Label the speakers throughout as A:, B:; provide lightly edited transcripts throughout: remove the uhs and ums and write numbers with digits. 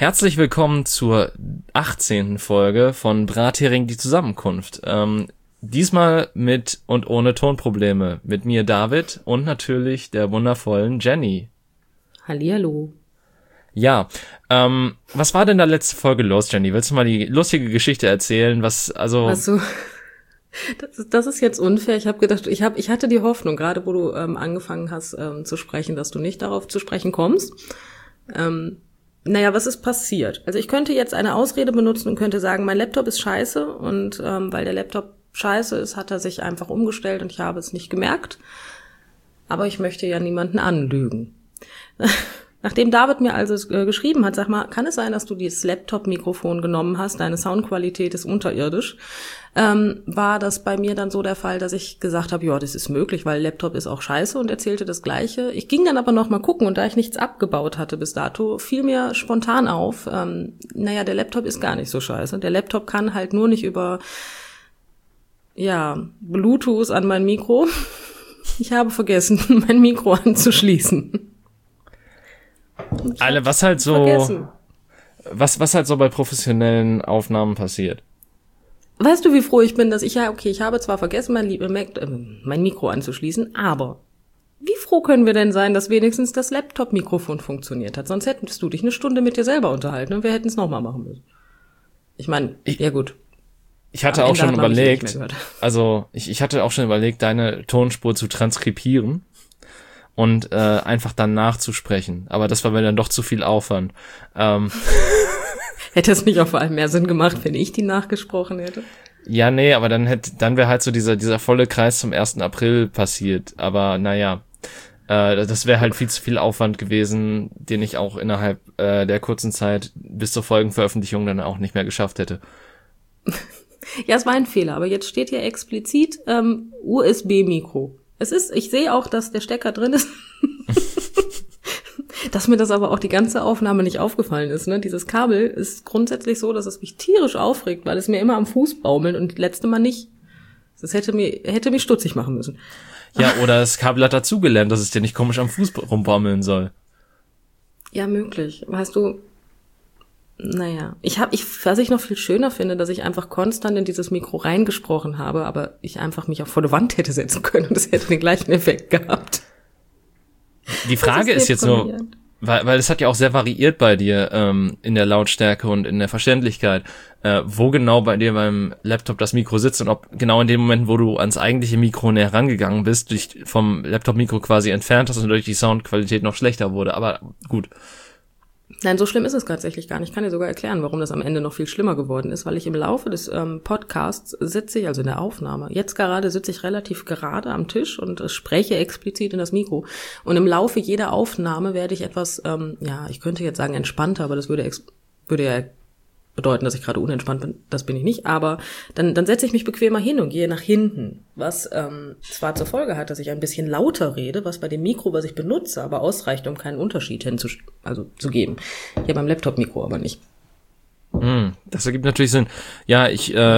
A: Herzlich willkommen zur 18. Folge von Brathering die Zusammenkunft. Diesmal mit und ohne Tonprobleme. Mit mir David und natürlich der wundervollen Jenny.
B: Hallihallo.
A: Ja, was war denn da letzte Folge los, Jenny? Willst du mal die lustige Geschichte erzählen?
B: Also, das ist jetzt unfair. Ich habe gedacht, ich hatte die Hoffnung, gerade wo du angefangen hast zu sprechen, dass du nicht darauf zu sprechen kommst. Was ist passiert? Also ich könnte jetzt eine Ausrede benutzen und könnte sagen, mein Laptop ist scheiße und weil der Laptop scheiße ist, hat er sich einfach umgestellt und ich habe es nicht gemerkt. Aber ich möchte ja niemanden anlügen. Nachdem David mir also geschrieben hat, sag mal, kann es sein, dass du dieses Laptop-Mikrofon genommen hast, deine Soundqualität ist unterirdisch, war das bei mir dann so der Fall, dass ich gesagt habe, ja, das ist möglich, weil Laptop ist auch scheiße und erzählte das Gleiche. Ich ging dann aber noch mal gucken und da ich nichts abgebaut hatte bis dato, fiel mir spontan auf, der Laptop ist gar nicht so scheiße. Der Laptop kann halt nur nicht über, Bluetooth an mein Mikro. Ich habe vergessen, mein Mikro anzuschließen.
A: Was halt so bei professionellen Aufnahmen passiert.
B: Weißt du, wie froh ich bin, dass ich habe zwar vergessen, mein Mikro anzuschließen, aber wie froh können wir denn sein, dass wenigstens das Laptop-Mikrofon funktioniert hat? Sonst hättest du dich eine Stunde mit dir selber unterhalten und wir hätten es nochmal machen müssen. Ich meine, ja gut.
A: Ich hatte auch schon überlegt, ich hatte auch schon überlegt, deine Tonspur zu transkribieren und einfach dann nachzusprechen. Aber das war mir dann doch zu viel Aufwand.
B: Hätte es nicht auch vor allem mehr Sinn gemacht, wenn ich die nachgesprochen hätte?
A: Ja, nee, aber dann wäre halt so dieser volle Kreis zum 1. April passiert. Aber das wäre halt viel zu viel Aufwand gewesen, den ich auch innerhalb der kurzen Zeit bis zur Folgenveröffentlichung dann auch nicht mehr geschafft hätte.
B: Ja, es war ein Fehler, aber jetzt steht hier explizit USB-Mikro. Ich sehe auch, dass der Stecker drin ist. Dass mir das aber auch die ganze Aufnahme nicht aufgefallen ist, ne? Dieses Kabel ist grundsätzlich so, dass es mich tierisch aufregt, weil es mir immer am Fuß baumelt und das letzte Mal nicht. Das hätte mich stutzig machen müssen.
A: Ja, oder das Kabel hat dazugelernt, dass es dir nicht komisch am Fuß rumbaumeln soll.
B: Ja, möglich. Weißt du, was ich noch viel schöner finde, dass ich einfach konstant in dieses Mikro reingesprochen habe, aber ich einfach mich auch vor der Wand hätte setzen können und es hätte den gleichen Effekt gehabt.
A: Die Frage ist jetzt nur, weil es hat ja auch sehr variiert bei dir in der Lautstärke und in der Verständlichkeit, wo genau bei dir beim Laptop das Mikro sitzt und ob genau in dem Moment, wo du ans eigentliche Mikro näher rangegangen bist, dich vom Laptop-Mikro quasi entfernt hast und dadurch die Soundqualität noch schlechter wurde. Aber gut.
B: Nein, so schlimm ist es tatsächlich gar nicht. Ich kann dir sogar erklären, warum das am Ende noch viel schlimmer geworden ist, weil ich im Laufe des Podcasts also in der Aufnahme, jetzt gerade sitze ich relativ gerade am Tisch und spreche explizit in das Mikro. Und im Laufe jeder Aufnahme werde ich etwas, ich könnte jetzt sagen entspannter, aber das würde ja bedeuten, dass ich gerade unentspannt bin. Das bin ich nicht, aber dann setze ich mich bequemer hin und gehe nach hinten, was zwar zur Folge hat, dass ich ein bisschen lauter rede, was bei dem Mikro, was ich benutze, aber ausreicht, um keinen Unterschied zu geben. Hier beim Laptop-Mikro aber nicht.
A: Das ergibt natürlich Sinn. Ja,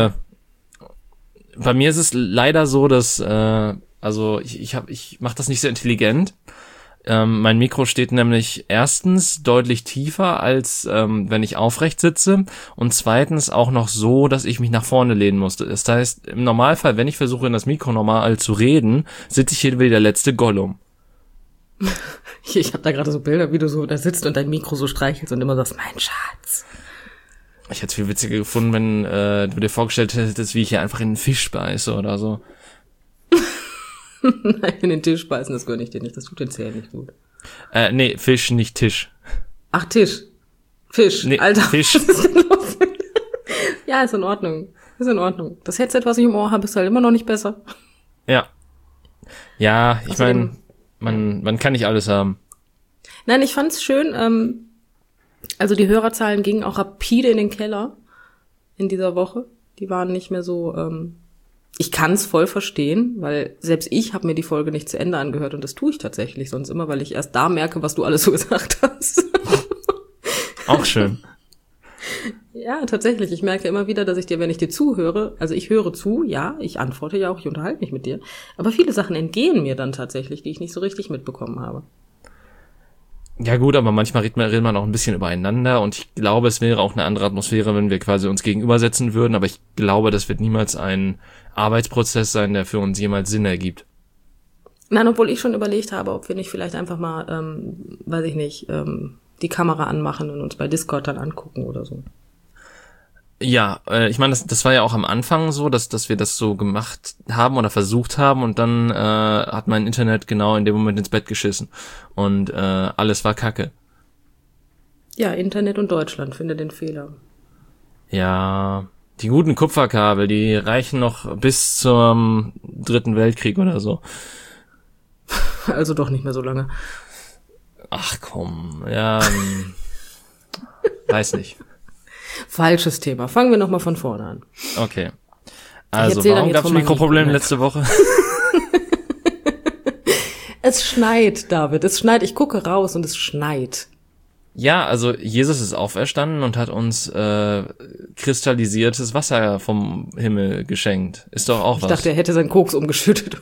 A: bei mir ist es leider so, dass ich mache das nicht sehr intelligent. Mein Mikro steht nämlich erstens deutlich tiefer, als wenn ich aufrecht sitze, und zweitens auch noch so, dass ich mich nach vorne lehnen musste. Das heißt, im Normalfall, wenn ich versuche, in das Mikro normal zu reden, sitze ich hier wie der letzte Gollum.
B: Ich habe da gerade so Bilder, wie du so da sitzt und dein Mikro so streichelst und immer sagst, mein Schatz.
A: Ich hätte es viel witziger gefunden, wenn du dir vorgestellt hättest, wie ich hier einfach in einen Fisch beiße oder so.
B: Nein, in den Tisch beißen, das gönne ich dir nicht. Das tut den Zähnen nicht gut.
A: Nee, Fisch, nicht Tisch.
B: Ach, Tisch. Fisch. Nee, Alter.
A: Fisch.
B: Was ist denn los? Ja, ist in Ordnung. Das Headset, was ich im Ohr habe, ist halt immer noch nicht besser.
A: Ja. Ja, ich meine, man kann nicht alles haben.
B: Nein, ich fand's schön. Also die Hörerzahlen gingen auch rapide in den Keller in dieser Woche. Die waren nicht mehr so... Ich kann es voll verstehen, weil selbst ich habe mir die Folge nicht zu Ende angehört und das tue ich tatsächlich sonst immer, weil ich erst da merke, was du alles so gesagt hast.
A: Auch schön.
B: Ja, tatsächlich. Ich merke immer wieder, dass wenn ich dir zuhöre, also ich höre zu, ja, ich antworte ja auch, ich unterhalte mich mit dir, aber viele Sachen entgehen mir dann tatsächlich, die ich nicht so richtig mitbekommen habe.
A: Ja gut, aber manchmal redet man auch ein bisschen übereinander und ich glaube, es wäre auch eine andere Atmosphäre, wenn wir quasi uns gegenübersetzen würden, aber ich glaube, das wird niemals ein Arbeitsprozess sein, der für uns jemals Sinn ergibt.
B: Nein, obwohl ich schon überlegt habe, ob wir nicht vielleicht einfach mal, weiß ich nicht, die Kamera anmachen und uns bei Discord dann angucken oder so.
A: Ja, ich meine, das war ja auch am Anfang so, dass wir das so gemacht haben oder versucht haben und dann hat mein Internet genau in dem Moment ins Bett geschissen und alles war Kacke.
B: Ja, Internet und Deutschland, finde den Fehler.
A: Ja, die guten Kupferkabel, die reichen noch bis zum Dritten Weltkrieg oder so.
B: Also doch nicht mehr so lange.
A: Ach komm, ja, weiß nicht.
B: Falsches Thema. Fangen wir nochmal von vorne an.
A: Okay. Also,
B: erzähl dann
A: warum
B: jetzt
A: gab es
B: von meinem
A: Mikroprobleme
B: Mikro.
A: letzte Woche?
B: Es schneit, David. Es schneit. Ich gucke raus und es schneit.
A: Ja, also Jesus ist auferstanden und hat uns kristallisiertes Wasser vom Himmel geschenkt. Ist doch auch was.
B: Ich dachte, er hätte seinen Koks umgeschüttet.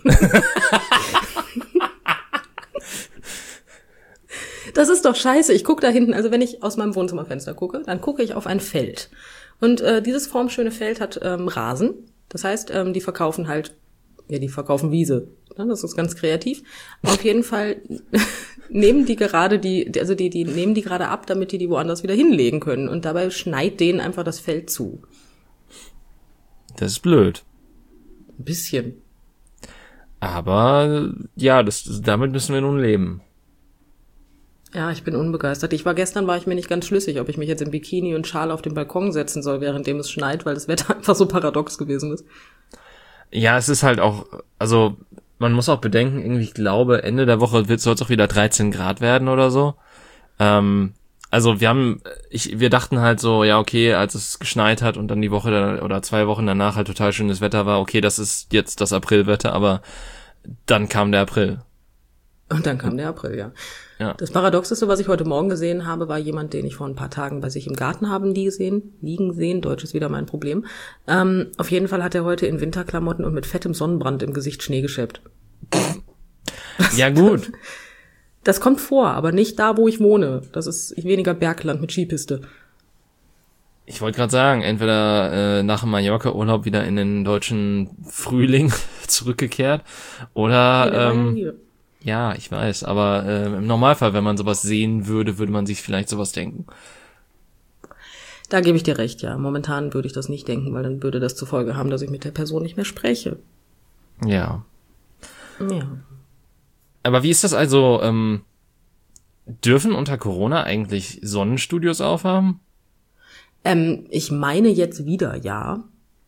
B: Das ist doch scheiße. Ich gucke da hinten, also wenn ich aus meinem Wohnzimmerfenster gucke, dann gucke ich auf ein Feld. Und dieses formschöne Feld hat Rasen. Das heißt, die verkaufen Wiese. Ja, das ist ganz kreativ. Auf jeden Fall nehmen die gerade die nehmen die gerade ab, damit die woanders wieder hinlegen können. Und dabei schneit denen einfach das Feld zu.
A: Das ist blöd.
B: Ein bisschen.
A: Aber ja, damit müssen wir nun leben.
B: Ja, ich bin unbegeistert. Gestern war ich mir nicht ganz schlüssig, ob ich mich jetzt im Bikini und Schal auf den Balkon setzen soll, währenddem es schneit, weil das Wetter einfach so paradox gewesen ist.
A: Ja, es ist halt auch, also man muss auch bedenken, irgendwie, ich glaube, Ende der Woche soll es auch wieder 13 Grad werden oder so. Also wir dachten halt so, ja okay, als es geschneit hat und dann die Woche oder 2 Wochen danach halt total schönes Wetter war, okay, das ist jetzt das Aprilwetter, aber dann kam der April.
B: Und dann kam der April, ja.
A: Ja.
B: Das Paradoxeste, was ich heute Morgen gesehen habe, war jemand, den ich vor ein paar Tagen bei sich im Garten liegen sehen. Deutsch ist wieder mein Problem. Auf jeden Fall hat er heute in Winterklamotten und mit fettem Sonnenbrand im Gesicht Schnee geschäppt.
A: Ja gut.
B: Das kommt vor, aber nicht da, wo ich wohne. Das ist weniger Bergland mit Skipiste.
A: Ich wollte gerade sagen, entweder nach dem Mallorca-Urlaub wieder in den deutschen Frühling zurückgekehrt oder ja, ich weiß, aber im Normalfall, wenn man sowas sehen würde, würde man sich vielleicht sowas denken.
B: Da gebe ich dir recht, ja. Momentan würde ich das nicht denken, weil dann würde das zur Folge haben, dass ich mit der Person nicht mehr spreche.
A: Ja.
B: Ja.
A: Aber wie ist das also, dürfen unter Corona eigentlich Sonnenstudios aufhaben?
B: Ich meine jetzt wieder, ja.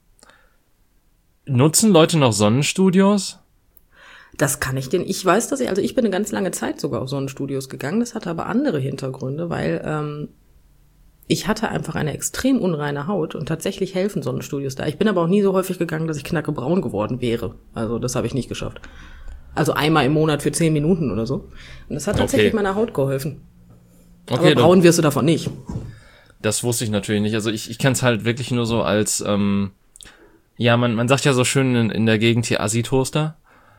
A: Nutzen Leute noch Sonnenstudios?
B: Das kann ich ich weiß, ich bin eine ganz lange Zeit sogar auf Sonnenstudios gegangen, das hatte aber andere Hintergründe, weil ich hatte einfach eine extrem unreine Haut und tatsächlich helfen Sonnenstudios da. Ich bin aber auch nie so häufig gegangen, dass ich knackebraun geworden wäre. Also das habe ich nicht geschafft. Also einmal im Monat für 10 Minuten oder so. Und das hat tatsächlich meiner Haut geholfen.
A: Okay,
B: aber braun wirst du davon nicht.
A: Das wusste ich natürlich nicht. Also ich kenne es halt wirklich nur so als, ja, man sagt ja so schön in der Gegend hier Assi-Toaster.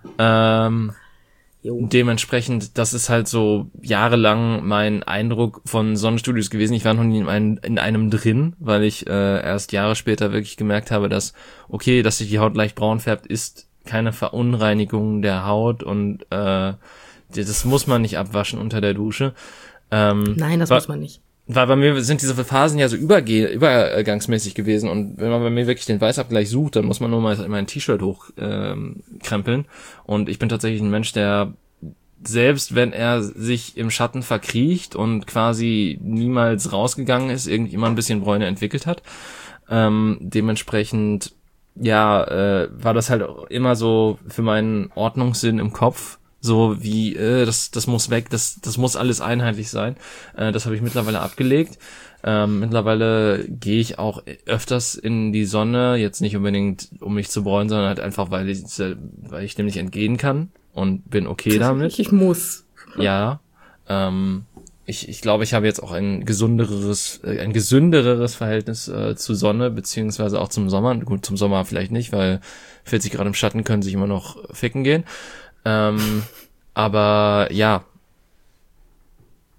A: Dementsprechend, das ist halt so jahrelang mein Eindruck von Sonnenstudios gewesen. Ich war noch nie in einem drin, weil ich erst Jahre später wirklich gemerkt habe, dass sich die Haut leicht braun färbt, ist keine Verunreinigung der Haut und das muss man nicht abwaschen unter der Dusche.
B: Nein, das muss man nicht.
A: Weil bei mir sind diese Phasen ja so übergangsmäßig gewesen und wenn man bei mir wirklich den Weißabgleich sucht, dann muss man nur mal mein T-Shirt hochkrempeln und ich bin tatsächlich ein Mensch, der selbst wenn er sich im Schatten verkriecht und quasi niemals rausgegangen ist, irgendwie immer ein bisschen Bräune entwickelt hat. Dementsprechend, ja, war das halt immer so für meinen Ordnungssinn im Kopf, so wie, das muss weg, das muss alles einheitlich sein. Das habe ich mittlerweile abgelegt. Mittlerweile gehe ich auch öfters in die Sonne, jetzt nicht unbedingt, um mich zu bräunen, sondern halt einfach, weil ich dem nicht entgehen kann und bin okay damit.
B: Ich muss.
A: Ja. Ich glaube, ich habe jetzt auch ein gesündereres Verhältnis zu Sonne, beziehungsweise auch zum Sommer. Gut, zum Sommer vielleicht nicht, weil 40 Grad im Schatten können sich immer noch ficken gehen. Aber ja.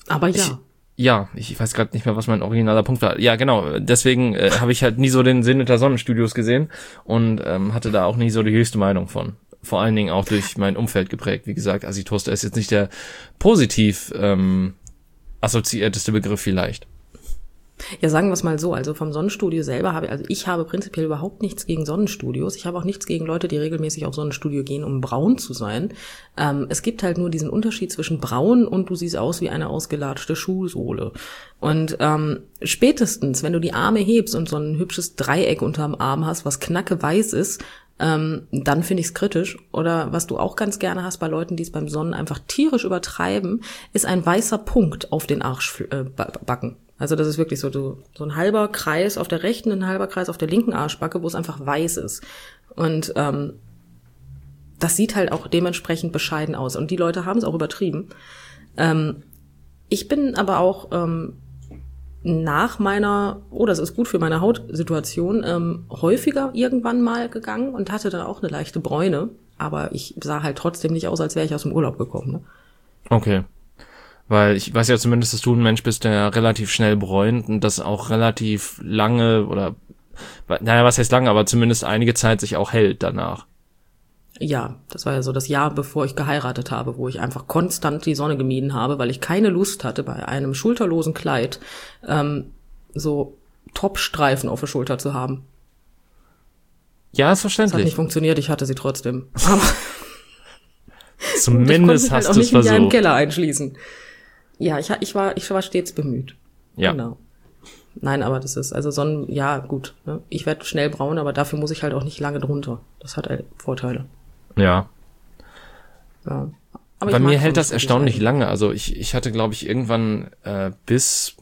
B: Aber ja.
A: Ich weiß gerade nicht mehr, was mein originaler Punkt war. Ja, genau. Deswegen habe ich halt nie so den Sinn hinter Sonnenstudios gesehen und hatte da auch nie so die höchste Meinung von. Vor allen Dingen auch durch mein Umfeld geprägt. Wie gesagt, Assi-Toaster ist jetzt nicht der positiv assoziierteste Begriff vielleicht.
B: Ja, sagen wir es mal so, also vom Sonnenstudio selber ich habe prinzipiell überhaupt nichts gegen Sonnenstudios. Ich habe auch nichts gegen Leute, die regelmäßig auf Sonnenstudio gehen, um braun zu sein. Es gibt halt nur diesen Unterschied zwischen braun und du siehst aus wie eine ausgelatschte Schuhsohle. Und spätestens, wenn du die Arme hebst und so ein hübsches Dreieck unterm Arm hast, was knackeweiß ist, dann finde ich es kritisch. Oder was du auch ganz gerne hast bei Leuten, die es beim Sonnen einfach tierisch übertreiben, ist ein weißer Punkt auf den Arschbacken. Also das ist wirklich so ein halber Kreis auf der rechten, ein halber Kreis auf der linken Arschbacke, wo es einfach weiß ist. Und das sieht halt auch dementsprechend bescheiden aus. Und die Leute haben es auch übertrieben. Ich bin aber auch nach meiner, das ist gut für meine Hautsituation, häufiger irgendwann mal gegangen und hatte dann auch eine leichte Bräune. Aber ich sah halt trotzdem nicht aus, als wäre ich aus dem Urlaub gekommen. Ne?
A: Okay. Weil ich weiß ja zumindest, dass du ein Mensch bist, der relativ schnell bräunt und das auch relativ lange was heißt lange, aber zumindest einige Zeit sich auch hält danach.
B: Ja, das war ja so das Jahr, bevor ich geheiratet habe, wo ich einfach konstant die Sonne gemieden habe, weil ich keine Lust hatte, bei einem schulterlosen Kleid so Topstreifen auf der Schulter zu haben.
A: Ja, ist verständlich.
B: Das hat nicht funktioniert, ich hatte sie trotzdem. Aber
A: zumindest hast du es versucht. Ich konnte mich halt auch nicht in
B: einen Keller einschließen. Ja, ich war stets bemüht.
A: Ja.
B: Genau. Nein, aber das ist, also ja, gut. Ne? Ich werde schnell braun, aber dafür muss ich halt auch nicht lange drunter. Das hat halt Vorteile.
A: Ja.
B: Ja.
A: Aber bei mir hält das erstaunlich lange. Also ich hatte, glaube ich, irgendwann bis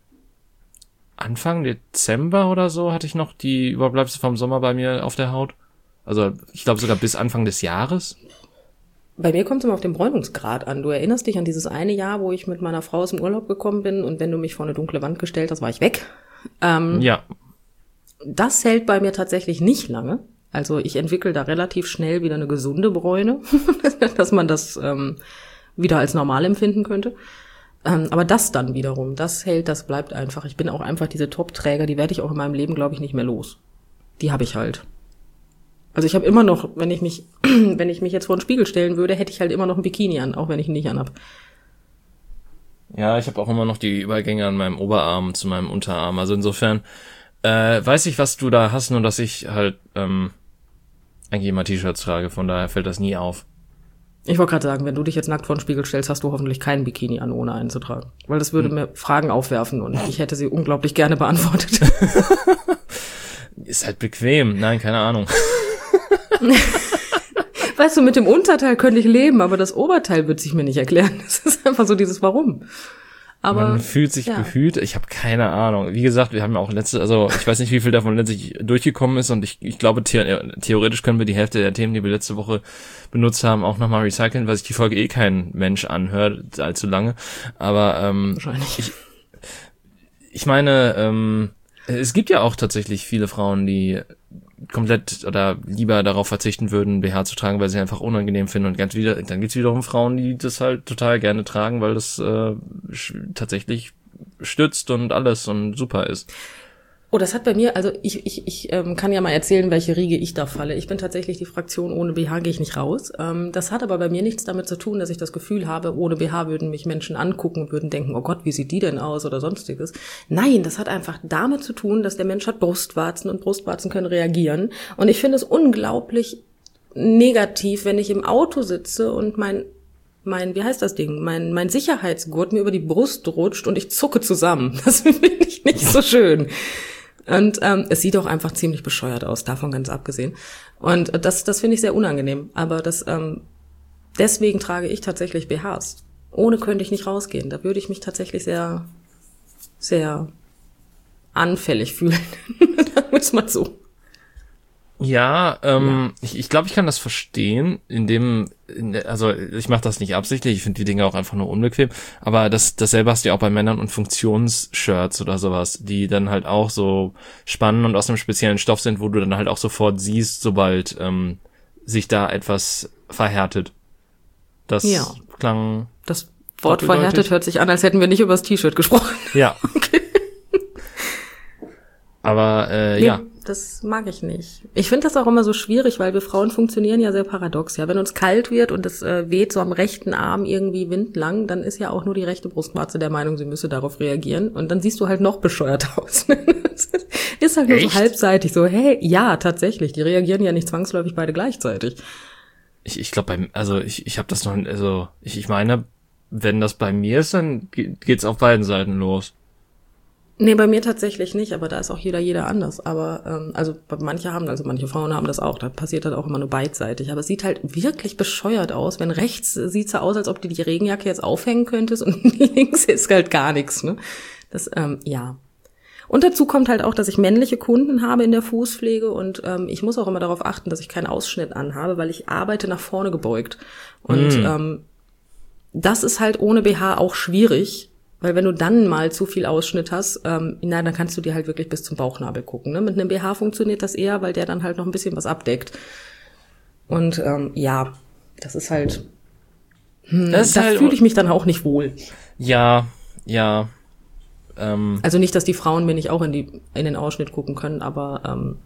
A: Anfang Dezember oder so hatte ich noch die Überbleibsel vom Sommer bei mir auf der Haut. Also ich glaube sogar bis Anfang des Jahres.
B: Bei mir kommt es immer auf den Bräunungsgrad an. Du erinnerst dich an dieses eine Jahr, wo ich mit meiner Frau aus dem Urlaub gekommen bin und wenn du mich vor eine dunkle Wand gestellt hast, war ich weg.
A: Ja.
B: Das hält bei mir tatsächlich nicht lange. Also ich entwickle da relativ schnell wieder eine gesunde Bräune, dass man das wieder als normal empfinden könnte. Aber das dann wiederum, das hält, das bleibt einfach. Ich bin auch einfach diese Top-Träger, die werde ich auch in meinem Leben, glaube ich, nicht mehr los. Die habe ich halt. Also ich habe immer noch, wenn ich mich jetzt vor den Spiegel stellen würde, hätte ich halt immer noch ein Bikini an, auch wenn ich ihn nicht anhab.
A: Ja, ich habe auch immer noch die Übergänge an meinem Oberarm zu meinem Unterarm. Also insofern weiß ich, was du da hast, nur dass ich halt eigentlich immer T-Shirts trage, von daher fällt das nie auf.
B: Ich wollte gerade sagen, wenn du dich jetzt nackt vor den Spiegel stellst, hast du hoffentlich keinen Bikini an, ohne einen zu tragen. Weil das würde mir Fragen aufwerfen und ich hätte sie unglaublich gerne beantwortet.
A: Ist halt bequem. Nein, keine Ahnung.
B: Weißt du, mit dem Unterteil könnte ich leben, aber das Oberteil wird sich mir nicht erklären. Das ist einfach so dieses Warum. Aber
A: man fühlt sich behütet. Ich habe keine Ahnung. Wie gesagt, wir haben ja auch ich weiß nicht, wie viel davon letztlich durchgekommen ist und ich glaube, theoretisch können wir die Hälfte der Themen, die wir letzte Woche benutzt haben, auch nochmal recyceln, weil sich die Folge kein Mensch anhört, allzu lange. Aber
B: wahrscheinlich.
A: Ich meine, es gibt ja auch tatsächlich viele Frauen, die komplett oder lieber darauf verzichten würden, BH zu tragen, weil sie einfach unangenehm finden. Und dann gibt's wiederum Frauen, die das halt total gerne tragen, weil das tatsächlich stützt und alles und super ist.
B: Oh, das hat bei mir, also ich kann ja mal erzählen, welche Riege ich da falle. Ich bin tatsächlich die Fraktion, ohne BH gehe ich nicht raus. Das hat aber bei mir nichts damit zu tun, dass ich das Gefühl habe, ohne BH würden mich Menschen angucken und würden denken, oh Gott, wie sieht die denn aus oder sonstiges. Nein, das hat einfach damit zu tun, dass der Mensch hat Brustwarzen und Brustwarzen können reagieren. Und ich finde es unglaublich negativ, wenn ich im Auto sitze und mein wie heißt das Ding? Mein Sicherheitsgurt mir über die Brust rutscht und ich zucke zusammen. Das finde ich nicht so schön. Und es sieht auch einfach ziemlich bescheuert aus, davon ganz abgesehen. Und das finde ich sehr unangenehm. Aber deswegen trage ich tatsächlich BHs. Ohne könnte ich nicht rausgehen. Da würde ich mich tatsächlich sehr, sehr anfällig fühlen. Sagen wir es mal so.
A: Ja, ich glaube, ich kann das verstehen, also ich mache das nicht absichtlich, ich finde die Dinge auch einfach nur unbequem, aber dasselbe hast du ja auch bei Männern und Funktionsshirts oder sowas, die dann halt auch so spannen und aus einem speziellen Stoff sind, wo du dann halt auch sofort siehst, sobald sich da etwas verhärtet. Das klang...
B: Das Wort verhärtet hört sich an, als hätten wir nicht über das T-Shirt gesprochen.
A: Ja.
B: Okay.
A: Aber
B: Nee,
A: ja.
B: das mag ich nicht. Ich finde das auch immer so schwierig, weil wir Frauen funktionieren ja sehr paradox. Ja, wenn uns kalt wird und es weht so am rechten Arm irgendwie windlang, dann ist ja auch nur die rechte Brustwarze der Meinung, sie müsse darauf reagieren. Und dann siehst du halt noch bescheuert aus. Ist halt nur so halbseitig so, hey, ja, tatsächlich, die reagieren ja nicht zwangsläufig beide gleichzeitig.
A: Ich glaube, ich habe das noch, also ich meine, wenn das bei mir ist, dann geht's auf beiden Seiten los.
B: Nee, bei mir tatsächlich nicht, aber da ist auch jeder anders. Aber also manche Frauen haben das auch, da passiert das auch immer nur beidseitig. Aber es sieht halt wirklich bescheuert aus, wenn rechts sieht's so aus, als ob du die Regenjacke jetzt aufhängen könntest und links ist halt gar nichts, ne? Das, ja. Und dazu kommt halt auch, dass ich männliche Kunden habe in der Fußpflege und ich muss auch immer darauf achten, dass ich keinen Ausschnitt anhabe, weil ich arbeite nach vorne gebeugt. Und das ist halt ohne BH auch schwierig. Weil wenn du dann mal zu viel Ausschnitt hast, dann kannst du dir halt wirklich bis zum Bauchnabel gucken. Ne? Mit einem BH funktioniert das eher, weil der dann halt noch ein bisschen was abdeckt. Und ja, das ist halt, da fühle ich mich dann auch nicht wohl.
A: Ja.
B: Also nicht, dass die Frauen mir nicht auch in den Ausschnitt gucken können, aber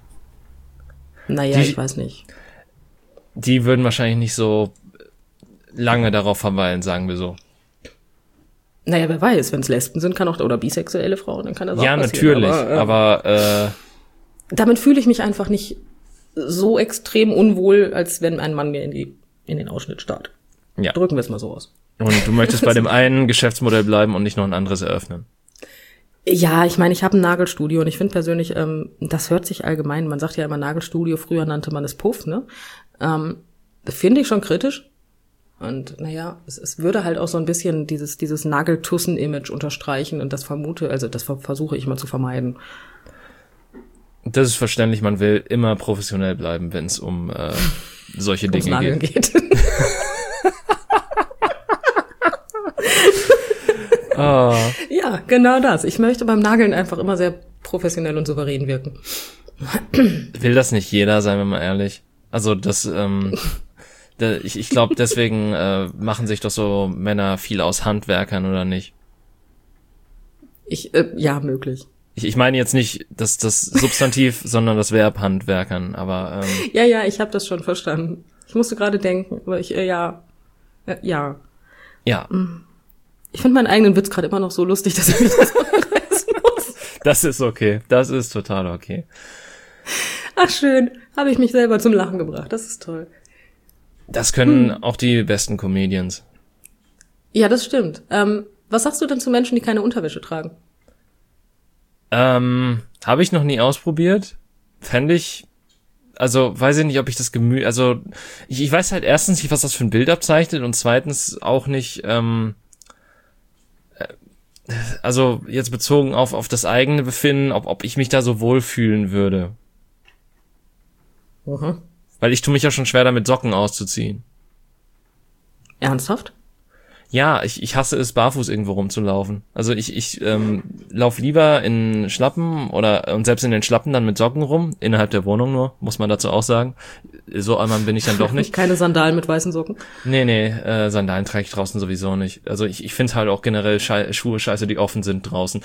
B: ich weiß nicht.
A: Die würden wahrscheinlich nicht so lange darauf verweilen, sagen wir so.
B: Naja, wer weiß, wenn es Lesben sind, kann auch, oder bisexuelle Frauen, dann kann das auch
A: ja,
B: passieren.
A: Ja, natürlich, aber
B: damit fühle ich mich einfach nicht so extrem unwohl, als wenn ein Mann mir in den Ausschnitt starrt.
A: Ja.
B: Drücken wir es mal so aus.
A: Und du möchtest bei dem einen Geschäftsmodell bleiben und nicht noch ein anderes eröffnen.
B: Ja, ich meine, ich habe ein Nagelstudio und ich finde persönlich, das hört sich allgemein, man sagt ja immer Nagelstudio, früher nannte man es Puff, ne? Finde ich schon kritisch. Und naja, es würde halt auch so ein bisschen dieses Nageltussen-Image unterstreichen und das versuche ich mal zu vermeiden.
A: Das ist verständlich, man will immer professionell bleiben, wenn es um solche Dinge
B: Nageln geht.
A: Oh.
B: Ja, genau das. Ich möchte beim Nageln einfach immer sehr professionell und souverän wirken.
A: Will das nicht jeder, seien wir mal ehrlich. Also ich glaube, deswegen machen sich doch so Männer viel aus Handwerkern, oder nicht?
B: Ja, möglich.
A: Ich meine jetzt nicht das Substantiv, sondern das Verb Handwerkern, aber
B: Ja, ich habe das schon verstanden. Ich musste gerade denken, aber ja.
A: Ja.
B: Ich finde meinen eigenen Witz gerade immer noch so lustig, dass ich mich das mal reißen muss.
A: Das ist okay. Das ist total okay.
B: Ach schön, habe ich mich selber zum Lachen gebracht. Das ist toll.
A: Das können auch die besten Comedians.
B: Ja, das stimmt. Was sagst du denn zu Menschen, die keine Unterwäsche tragen?
A: Habe ich noch nie ausprobiert. Fände ich, also weiß ich nicht, ob ich das also ich weiß halt erstens nicht, was das für ein Bild abzeichnet und zweitens auch nicht, also jetzt bezogen auf das eigene Befinden, ob ich mich da so wohlfühlen würde.
B: Mhm.
A: Weil ich tue mich ja schon schwer damit, Socken auszuziehen.
B: Ernsthaft?
A: Ja, ich hasse es, barfuß irgendwo rumzulaufen. Also ich laufe lieber in Schlappen und selbst in den Schlappen dann mit Socken rum, innerhalb der Wohnung nur, muss man dazu auch sagen. So einmal bin ich dann doch nicht.
B: Keine Sandalen mit weißen Socken?
A: Nee, Sandalen trage ich draußen sowieso nicht. Also ich finde halt auch generell Schuhe scheiße, die offen sind draußen.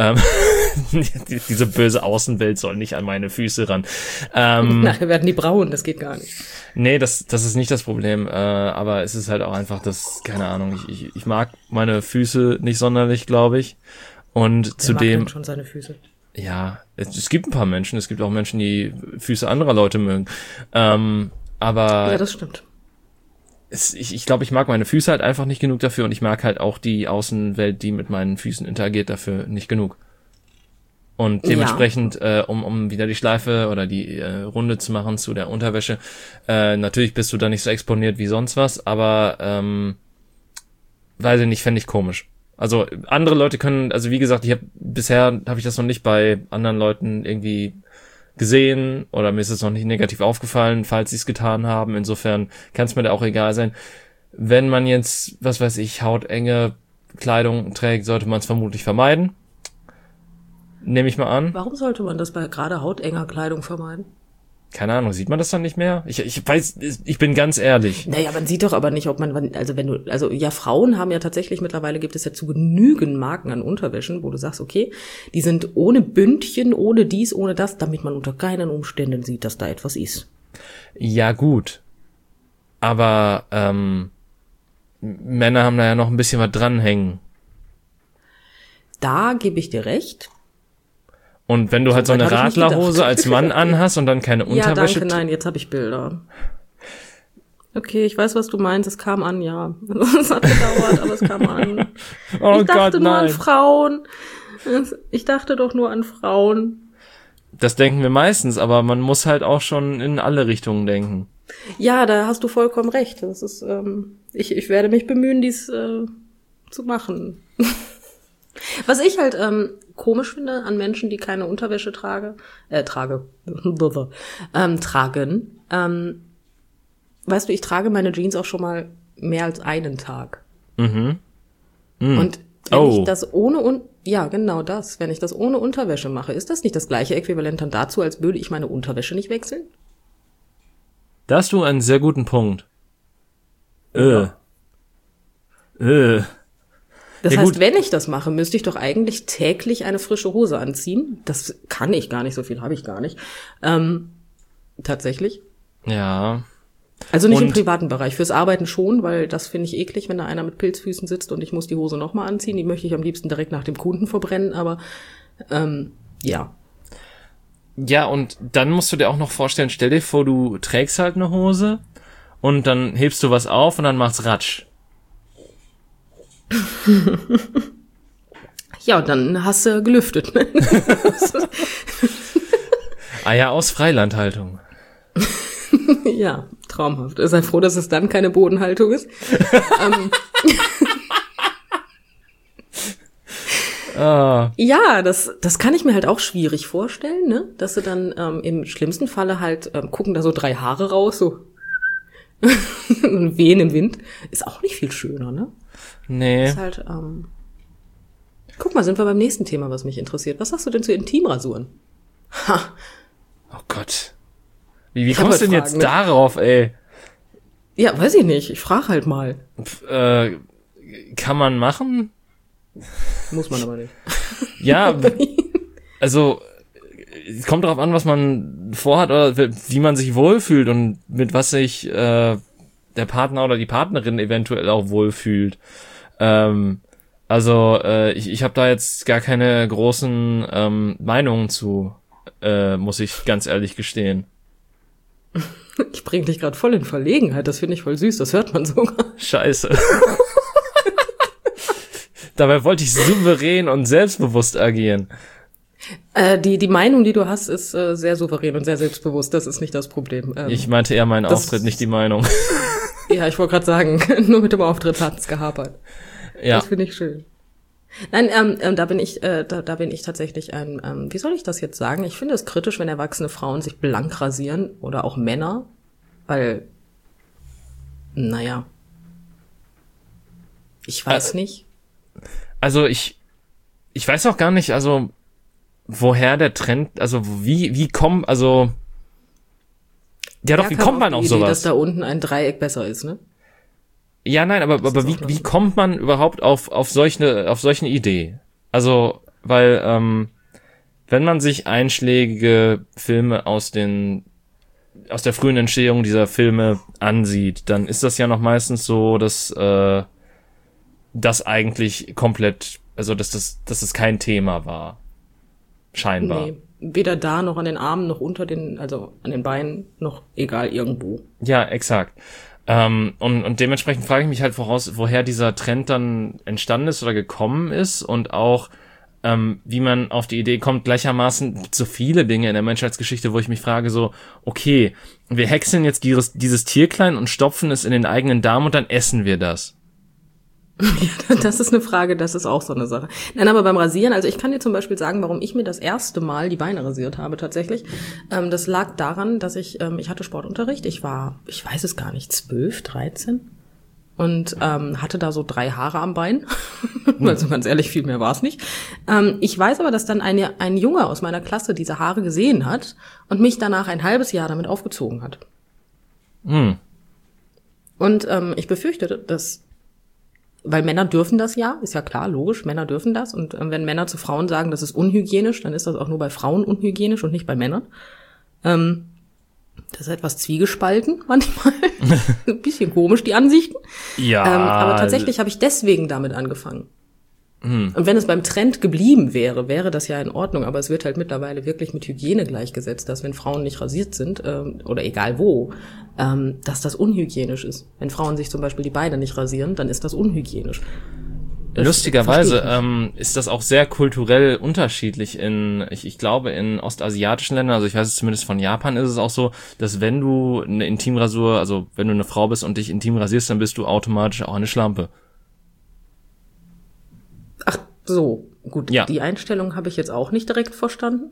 A: Diese böse Außenwelt soll nicht an meine Füße ran.
B: Nachher werden die braun, das geht gar nicht.
A: Nee, das ist nicht das Problem, aber es ist halt auch einfach keine Ahnung, ich mag meine Füße nicht sonderlich, glaube ich. Und zudem
B: mag schon seine Füße.
A: Ja, es gibt ein paar Menschen, es gibt auch Menschen, die Füße anderer Leute mögen. Aber
B: ja, das stimmt.
A: Ich glaube, ich mag meine Füße halt einfach nicht genug dafür und ich mag halt auch die Außenwelt, die mit meinen Füßen interagiert, dafür nicht genug. Und dementsprechend, um wieder die Schleife oder die Runde zu machen zu der Unterwäsche, natürlich bist du da nicht so exponiert wie sonst was, aber weiß ich nicht, fände ich komisch. Also andere Leute können, also wie gesagt, bisher habe ich das noch nicht bei anderen Leuten irgendwie gesehen oder mir ist es noch nicht negativ aufgefallen, falls sie es getan haben. Insofern kann es mir da auch egal sein. Wenn man jetzt, was weiß ich, hautenge Kleidung trägt, sollte man es vermutlich vermeiden. Nehme ich mal an.
B: Warum sollte man das bei gerade hautenger Kleidung vermeiden?
A: keine Ahnung, sieht man das dann nicht mehr? Ich weiß, ich bin ganz ehrlich.
B: Naja, man sieht doch aber nicht, ob man, also ja, Frauen haben ja tatsächlich, mittlerweile gibt es ja zu genügend Marken an Unterwäschen, wo du sagst, okay, die sind ohne Bündchen, ohne dies, ohne das, damit man unter keinen Umständen sieht, dass da etwas ist.
A: Ja, gut. Aber Männer haben da ja noch ein bisschen was dranhängen.
B: Da gebe ich dir recht.
A: Und wenn du halt so eine Radlerhose als Mann anhast und dann keine Unterwäsche...
B: Ja, danke, nein, jetzt habe ich Bilder. Okay, ich weiß, was du meinst, es kam an, ja. Es hat gedauert, aber es kam an.
A: Oh
B: ich dachte
A: Gott,
B: nur
A: nein.
B: an Frauen. Ich dachte doch nur an Frauen.
A: Das denken wir meistens, aber man muss halt auch schon in alle Richtungen denken.
B: Ja, da hast du vollkommen recht. Das ist, ich werde mich bemühen, dies zu machen. Was ich halt komisch finde an Menschen, die keine Unterwäsche tragen, weißt du, ich trage meine Jeans auch schon mal mehr als einen Tag.
A: Mhm.
B: Und wenn ich das wenn ich das ohne Unterwäsche mache, ist das nicht das gleiche Äquivalent dann dazu, als würde ich meine Unterwäsche nicht wechseln?
A: Da hast du einen sehr guten Punkt.
B: Das
A: Ja,
B: heißt,
A: gut.
B: wenn ich das mache, müsste ich doch eigentlich täglich eine frische Hose anziehen. Das kann ich gar nicht, so viel habe ich gar nicht. Tatsächlich.
A: Ja.
B: Also nicht im
A: Und-
B: privaten Bereich, fürs Arbeiten schon, weil das finde ich eklig, wenn da einer mit Pilzfüßen sitzt und ich muss die Hose nochmal anziehen. Die möchte ich am liebsten direkt nach dem Kunden verbrennen, aber ja.
A: Ja, und dann musst du dir auch noch vorstellen, stell dir vor, du trägst halt eine Hose und dann hebst du was auf und dann macht's Ratsch.
B: Ja, und dann hast du gelüftet. Ne?
A: Ja, aus Freilandhaltung.
B: Ja, traumhaft. Sei froh, dass es dann keine Bodenhaltung ist. Ja, das kann ich mir halt auch schwierig vorstellen, ne? Dass sie dann im schlimmsten Falle halt gucken da so 3 Haare raus, so und wehen im Wind. Ist auch nicht viel schöner, ne?
A: Nee.
B: Ist halt, guck mal, sind wir beim nächsten Thema, was mich interessiert. Was sagst du denn zu Intimrasuren? Ha,
A: Oh Gott. Wie
B: hab
A: kommst du
B: halt
A: denn jetzt
B: Fragen, ne?
A: darauf, ey?
B: ja, weiß ich nicht. Ich frage halt mal.
A: Kann man machen?
B: Muss man aber nicht.
A: Ja, also es kommt darauf an, was man vorhat oder wie man sich wohlfühlt und mit was sich der Partner oder die Partnerin eventuell auch wohlfühlt. Ich habe da jetzt gar keine großen Meinungen zu, muss ich ganz ehrlich gestehen.
B: Ich bring dich gerade voll in Verlegenheit. Das finde ich voll süß. Das hört man sogar.
A: Scheiße. Dabei wollte ich souverän und selbstbewusst agieren.
B: Die Meinung, die du hast, ist sehr souverän und sehr selbstbewusst. Das ist nicht das Problem.
A: Ich meinte eher meinen
B: das-
A: Auftritt, nicht die Meinung.
B: Ja, ich wollte gerade sagen, nur mit dem Auftritt hat's gehapert.
A: Ja.
B: Das finde ich schön. Nein, da bin ich tatsächlich wie soll ich das jetzt sagen? Ich finde es kritisch, wenn erwachsene Frauen sich blank rasieren oder auch Männer, weil, naja, ich weiß nicht.
A: Also ich weiß auch gar nicht, also woher der Trend, also wie kommt, also ja doch,
B: Wer
A: wie
B: kam
A: kommt man
B: auf
A: auf
B: die Idee, dass
A: sowas?
B: da unten ein Dreieck besser ist, ne?
A: Ja, nein, aber
B: ist auch
A: wie
B: noch
A: wie
B: so.
A: kommt man überhaupt auf solche Idee? Also, weil wenn man sich einschlägige Filme aus der frühen Entstehung dieser Filme ansieht, dann ist das ja noch meistens so, dass das eigentlich komplett, also dass das kein Thema war. Scheinbar.
B: Nee, weder da noch an den Armen noch also an den Beinen noch egal irgendwo.
A: Ja, exakt. Und dementsprechend frage ich mich halt woher dieser Trend dann entstanden ist oder gekommen ist und auch wie man auf die Idee kommt, gleichermaßen so viele Dinge in der Menschheitsgeschichte, wo ich mich frage so, okay, wir häckseln jetzt dieses Tierklein und stopfen es in den eigenen Darm und dann essen wir das.
B: Das ist eine Frage, das ist auch so eine Sache. Nein, aber beim Rasieren, also ich kann dir zum Beispiel sagen, warum ich mir das erste Mal die Beine rasiert habe tatsächlich. Das lag daran, dass ich hatte Sportunterricht. Ich weiß es gar nicht, 12, 13. und hatte da so 3 Haare am Bein. Also ganz ehrlich, viel mehr war es nicht. Ich weiß aber, dass dann ein Junge aus meiner Klasse diese Haare gesehen hat und mich danach ein halbes Jahr damit aufgezogen hat. Und ich befürchte, dass, weil Männer dürfen das ja, ist ja klar, logisch, Männer dürfen das. Und wenn Männer zu Frauen sagen, das ist unhygienisch, dann ist das auch nur bei Frauen unhygienisch und nicht bei Männern. Das ist etwas zwiegespalten manchmal. Ein bisschen komisch, die Ansichten.
A: Ja.
B: Aber tatsächlich habe ich deswegen damit angefangen. Und wenn es beim Trend geblieben wäre, wäre das ja in Ordnung. Aber es wird halt mittlerweile wirklich mit Hygiene gleichgesetzt, dass wenn Frauen nicht rasiert sind, oder egal wo, dass das unhygienisch ist. Wenn Frauen sich zum Beispiel die Beine nicht rasieren, dann ist das unhygienisch.
A: Lustigerweise ist das auch sehr kulturell unterschiedlich ich glaube in ostasiatischen Ländern, also ich weiß es zumindest von Japan, ist es auch so, dass wenn du eine Intimrasur, also wenn du eine Frau bist und dich intim rasierst, dann bist du automatisch auch eine Schlampe.
B: Ach so, gut,
A: ja.
B: Die Einstellung habe ich jetzt auch nicht direkt verstanden.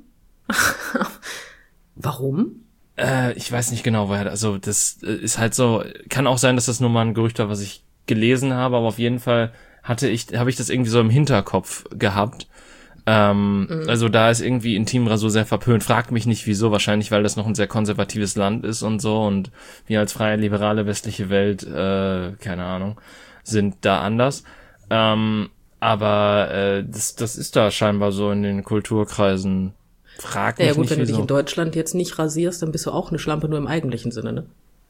B: Warum?
A: Ich weiß nicht genau, woher, also das ist halt so, kann auch sein, dass das nur mal ein Gerücht war, was ich gelesen habe, aber auf jeden Fall habe ich das irgendwie so im Hinterkopf gehabt. Also da ist irgendwie Intimrasur sehr verpönt. Fragt mich nicht wieso, wahrscheinlich weil das noch ein sehr konservatives Land ist und so und wir als freie, liberale westliche Welt, keine Ahnung, sind da anders. Aber das ist da scheinbar so in den Kulturkreisen. Frag mich
B: ja, gut,
A: nicht
B: wenn
A: wieso.
B: Du dich in Deutschland jetzt nicht rasierst, dann bist du auch eine Schlampe, nur im eigentlichen Sinne, ne?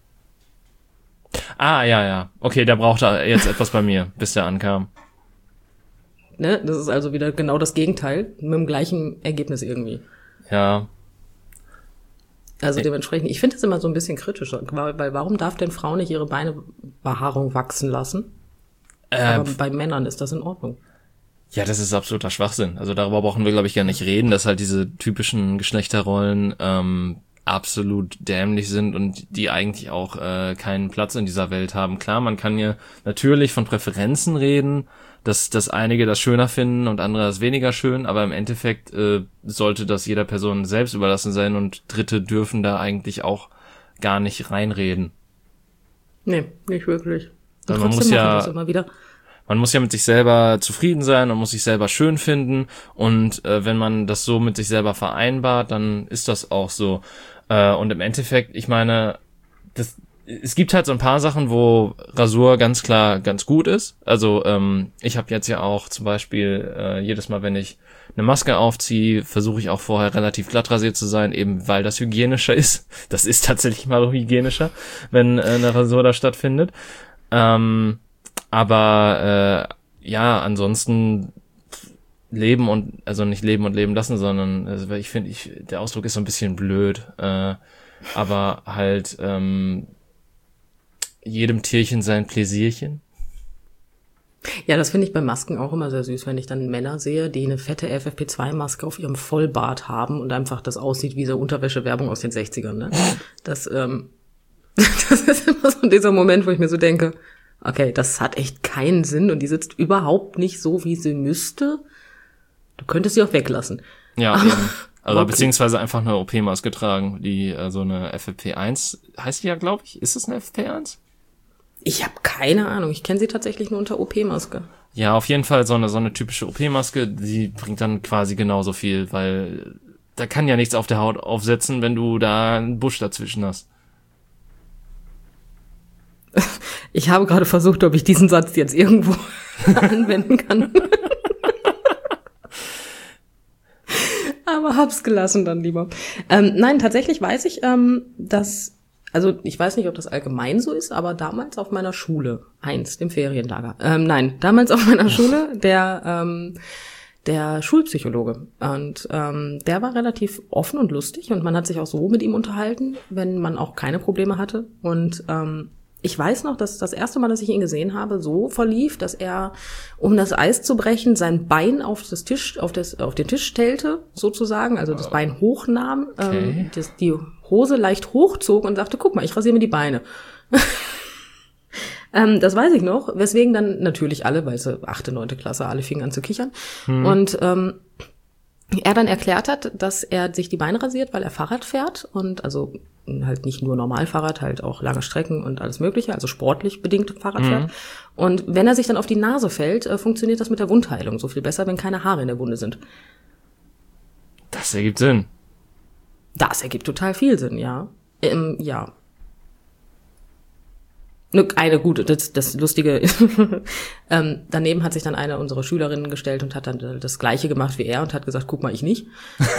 A: Ah, ja. Okay, der brauchte jetzt etwas bei mir, bis der ankam.
B: Ne? Das ist also wieder genau das Gegenteil, mit dem gleichen Ergebnis irgendwie.
A: Ja.
B: Also dementsprechend, ich finde es immer so ein bisschen kritisch, weil warum darf denn Frau nicht ihre Beinebehaarung wachsen lassen? Aber bei Männern ist das in Ordnung.
A: Ja, das ist absoluter Schwachsinn. Also darüber brauchen wir, glaube ich, gar nicht reden, dass halt diese typischen Geschlechterrollen absolut dämlich sind und die eigentlich auch keinen Platz in dieser Welt haben. Klar, man kann ja natürlich von Präferenzen reden, dass einige das schöner finden und andere das weniger schön, aber im Endeffekt sollte das jeder Person selbst überlassen sein und Dritte dürfen da eigentlich auch gar nicht reinreden.
B: Nee, nicht wirklich. Und
A: man muss
B: immer wieder.
A: Man muss ja mit sich selber zufrieden sein und muss sich selber schön finden und wenn man das so mit sich selber vereinbart, dann ist das auch so. Und im Endeffekt, ich meine, es gibt halt so ein paar Sachen, wo Rasur ganz klar ganz gut ist. Also ich habe jetzt ja auch zum Beispiel jedes Mal, wenn ich eine Maske aufziehe, versuche ich auch vorher relativ glatt rasiert zu sein, eben weil das hygienischer ist. Das ist tatsächlich mal hygienischer, wenn eine Rasur da stattfindet. Aber ansonsten leben und, also nicht leben und leben lassen, sondern also ich finde, der Ausdruck ist so ein bisschen blöd, aber halt jedem Tierchen sein Pläsierchen.
B: Ja, das finde ich bei Masken auch immer sehr süß, wenn ich dann Männer sehe, die eine fette FFP2-Maske auf ihrem Vollbart haben und einfach das aussieht wie so Unterwäschewerbung aus den 60ern, ne? Das ist immer so dieser Moment, wo ich mir so denke, okay, das hat echt keinen Sinn und die sitzt überhaupt nicht so, wie sie müsste. Du könntest sie auch weglassen.
A: Ja, eben. Also
B: okay.
A: Beziehungsweise einfach eine OP-Maske tragen, die so eine FFP1, heißt die ja, glaube ich. Ist es eine FFP1?
B: Ich habe keine Ahnung. Ich kenne sie tatsächlich nur unter OP-Maske.
A: Ja, auf jeden Fall so eine typische OP-Maske, die bringt dann quasi genauso viel, weil da kann ja nichts auf der Haut aufsetzen, wenn du da einen Busch dazwischen hast.
B: Ich habe gerade versucht, ob ich diesen Satz jetzt irgendwo anwenden kann. Aber hab's gelassen dann lieber. Nein, tatsächlich weiß ich, dass, also ich weiß nicht, ob das allgemein so ist, aber damals auf meiner Schule, dem Ferienlager, damals auf meiner Schule, der Schulpsychologe. Und der war relativ offen und lustig und man hat sich auch so mit ihm unterhalten, wenn man auch keine Probleme hatte. Und ich weiß noch, dass das erste Mal, dass ich ihn gesehen habe, so verlief, dass er, um das Eis zu brechen, sein Bein auf den Tisch stellte, sozusagen, also das Bein hochnahm,
A: Okay.
B: Die Hose leicht hochzog und sagte, guck mal, ich rasiere mir die Beine. Das weiß ich noch, weswegen dann natürlich alle, weil es 8., 9. Klasse, alle fingen an zu kichern. Und er dann erklärt hat, dass er sich die Beine rasiert, weil er Fahrrad fährt und also halt nicht nur Normalfahrrad, halt auch lange Strecken und alles mögliche, also sportlich bedingt Fahrrad fährt. Und wenn er sich dann auf die Nase fällt, funktioniert das mit der Wundheilung so viel besser, wenn keine Haare in der Wunde sind.
A: Das ergibt Sinn.
B: Das ergibt total viel Sinn, ja. Ja. Eine gute, das Lustige, daneben hat sich dann eine unserer Schülerinnen gestellt und hat dann das Gleiche gemacht wie er und hat gesagt, guck mal, ich nicht.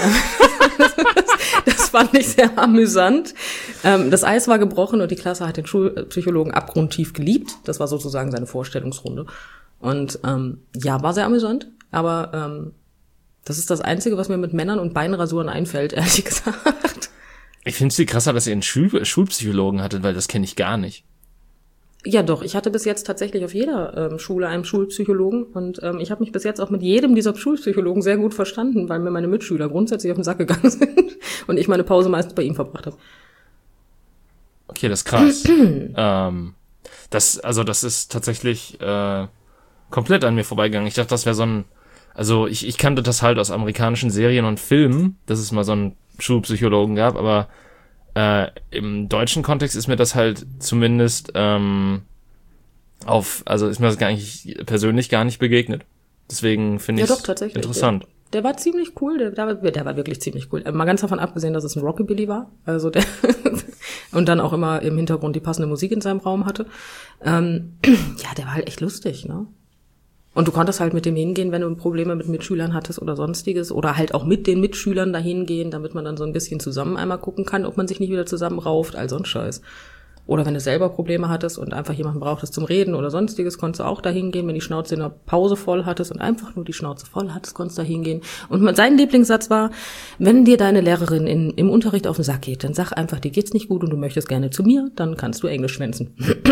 B: Das fand ich sehr amüsant. Das Eis war gebrochen und die Klasse hat den Schulpsychologen abgrundtief geliebt. Das war sozusagen seine Vorstellungsrunde. Und ja, war sehr amüsant, aber das ist das Einzige, was mir mit Männern und Beinrasuren einfällt, ehrlich gesagt.
A: Ich finde es viel krasser, dass ihr einen Schulpsychologen hattet, weil das kenne ich gar nicht.
B: Ja doch, ich hatte bis jetzt tatsächlich auf jeder Schule einen Schulpsychologen und ich habe mich bis jetzt auch mit jedem dieser Schulpsychologen sehr gut verstanden, weil mir meine Mitschüler grundsätzlich auf den Sack gegangen sind und ich meine Pause meistens bei ihm verbracht habe.
A: Okay, das ist krass. Das ist tatsächlich komplett an mir vorbeigegangen. Ich dachte, das wäre so ein, also ich kannte das halt aus amerikanischen Serien und Filmen, dass es mal so einen Schulpsychologen gab, aber im deutschen Kontext ist mir das halt zumindest also ist mir das persönlich gar nicht begegnet. Deswegen finde ich es interessant.
B: Der war ziemlich cool, der war wirklich ziemlich cool. Mal ganz davon abgesehen, dass es ein Rockabilly war, also der und dann auch immer im Hintergrund die passende Musik in seinem Raum hatte. Ja, der war halt echt lustig, ne? Und du konntest halt mit dem hingehen, wenn du Probleme mit Mitschülern hattest oder sonstiges. Oder halt auch mit den Mitschülern dahin gehen, damit man dann so ein bisschen zusammen einmal gucken kann, ob man sich nicht wieder zusammenrauft, all so ein Scheiß. Oder wenn du selber Probleme hattest und einfach jemanden brauchtest zum Reden oder sonstiges, konntest du auch dahin gehen. Wenn die Schnauze in der Pause voll hattest und einfach nur die Schnauze voll hattest, konntest du dahin gehen. Und sein Lieblingssatz war, wenn dir deine Lehrerin im Unterricht auf den Sack geht, dann sag einfach, dir geht's nicht gut und du möchtest gerne zu mir, dann kannst du Englisch schwänzen.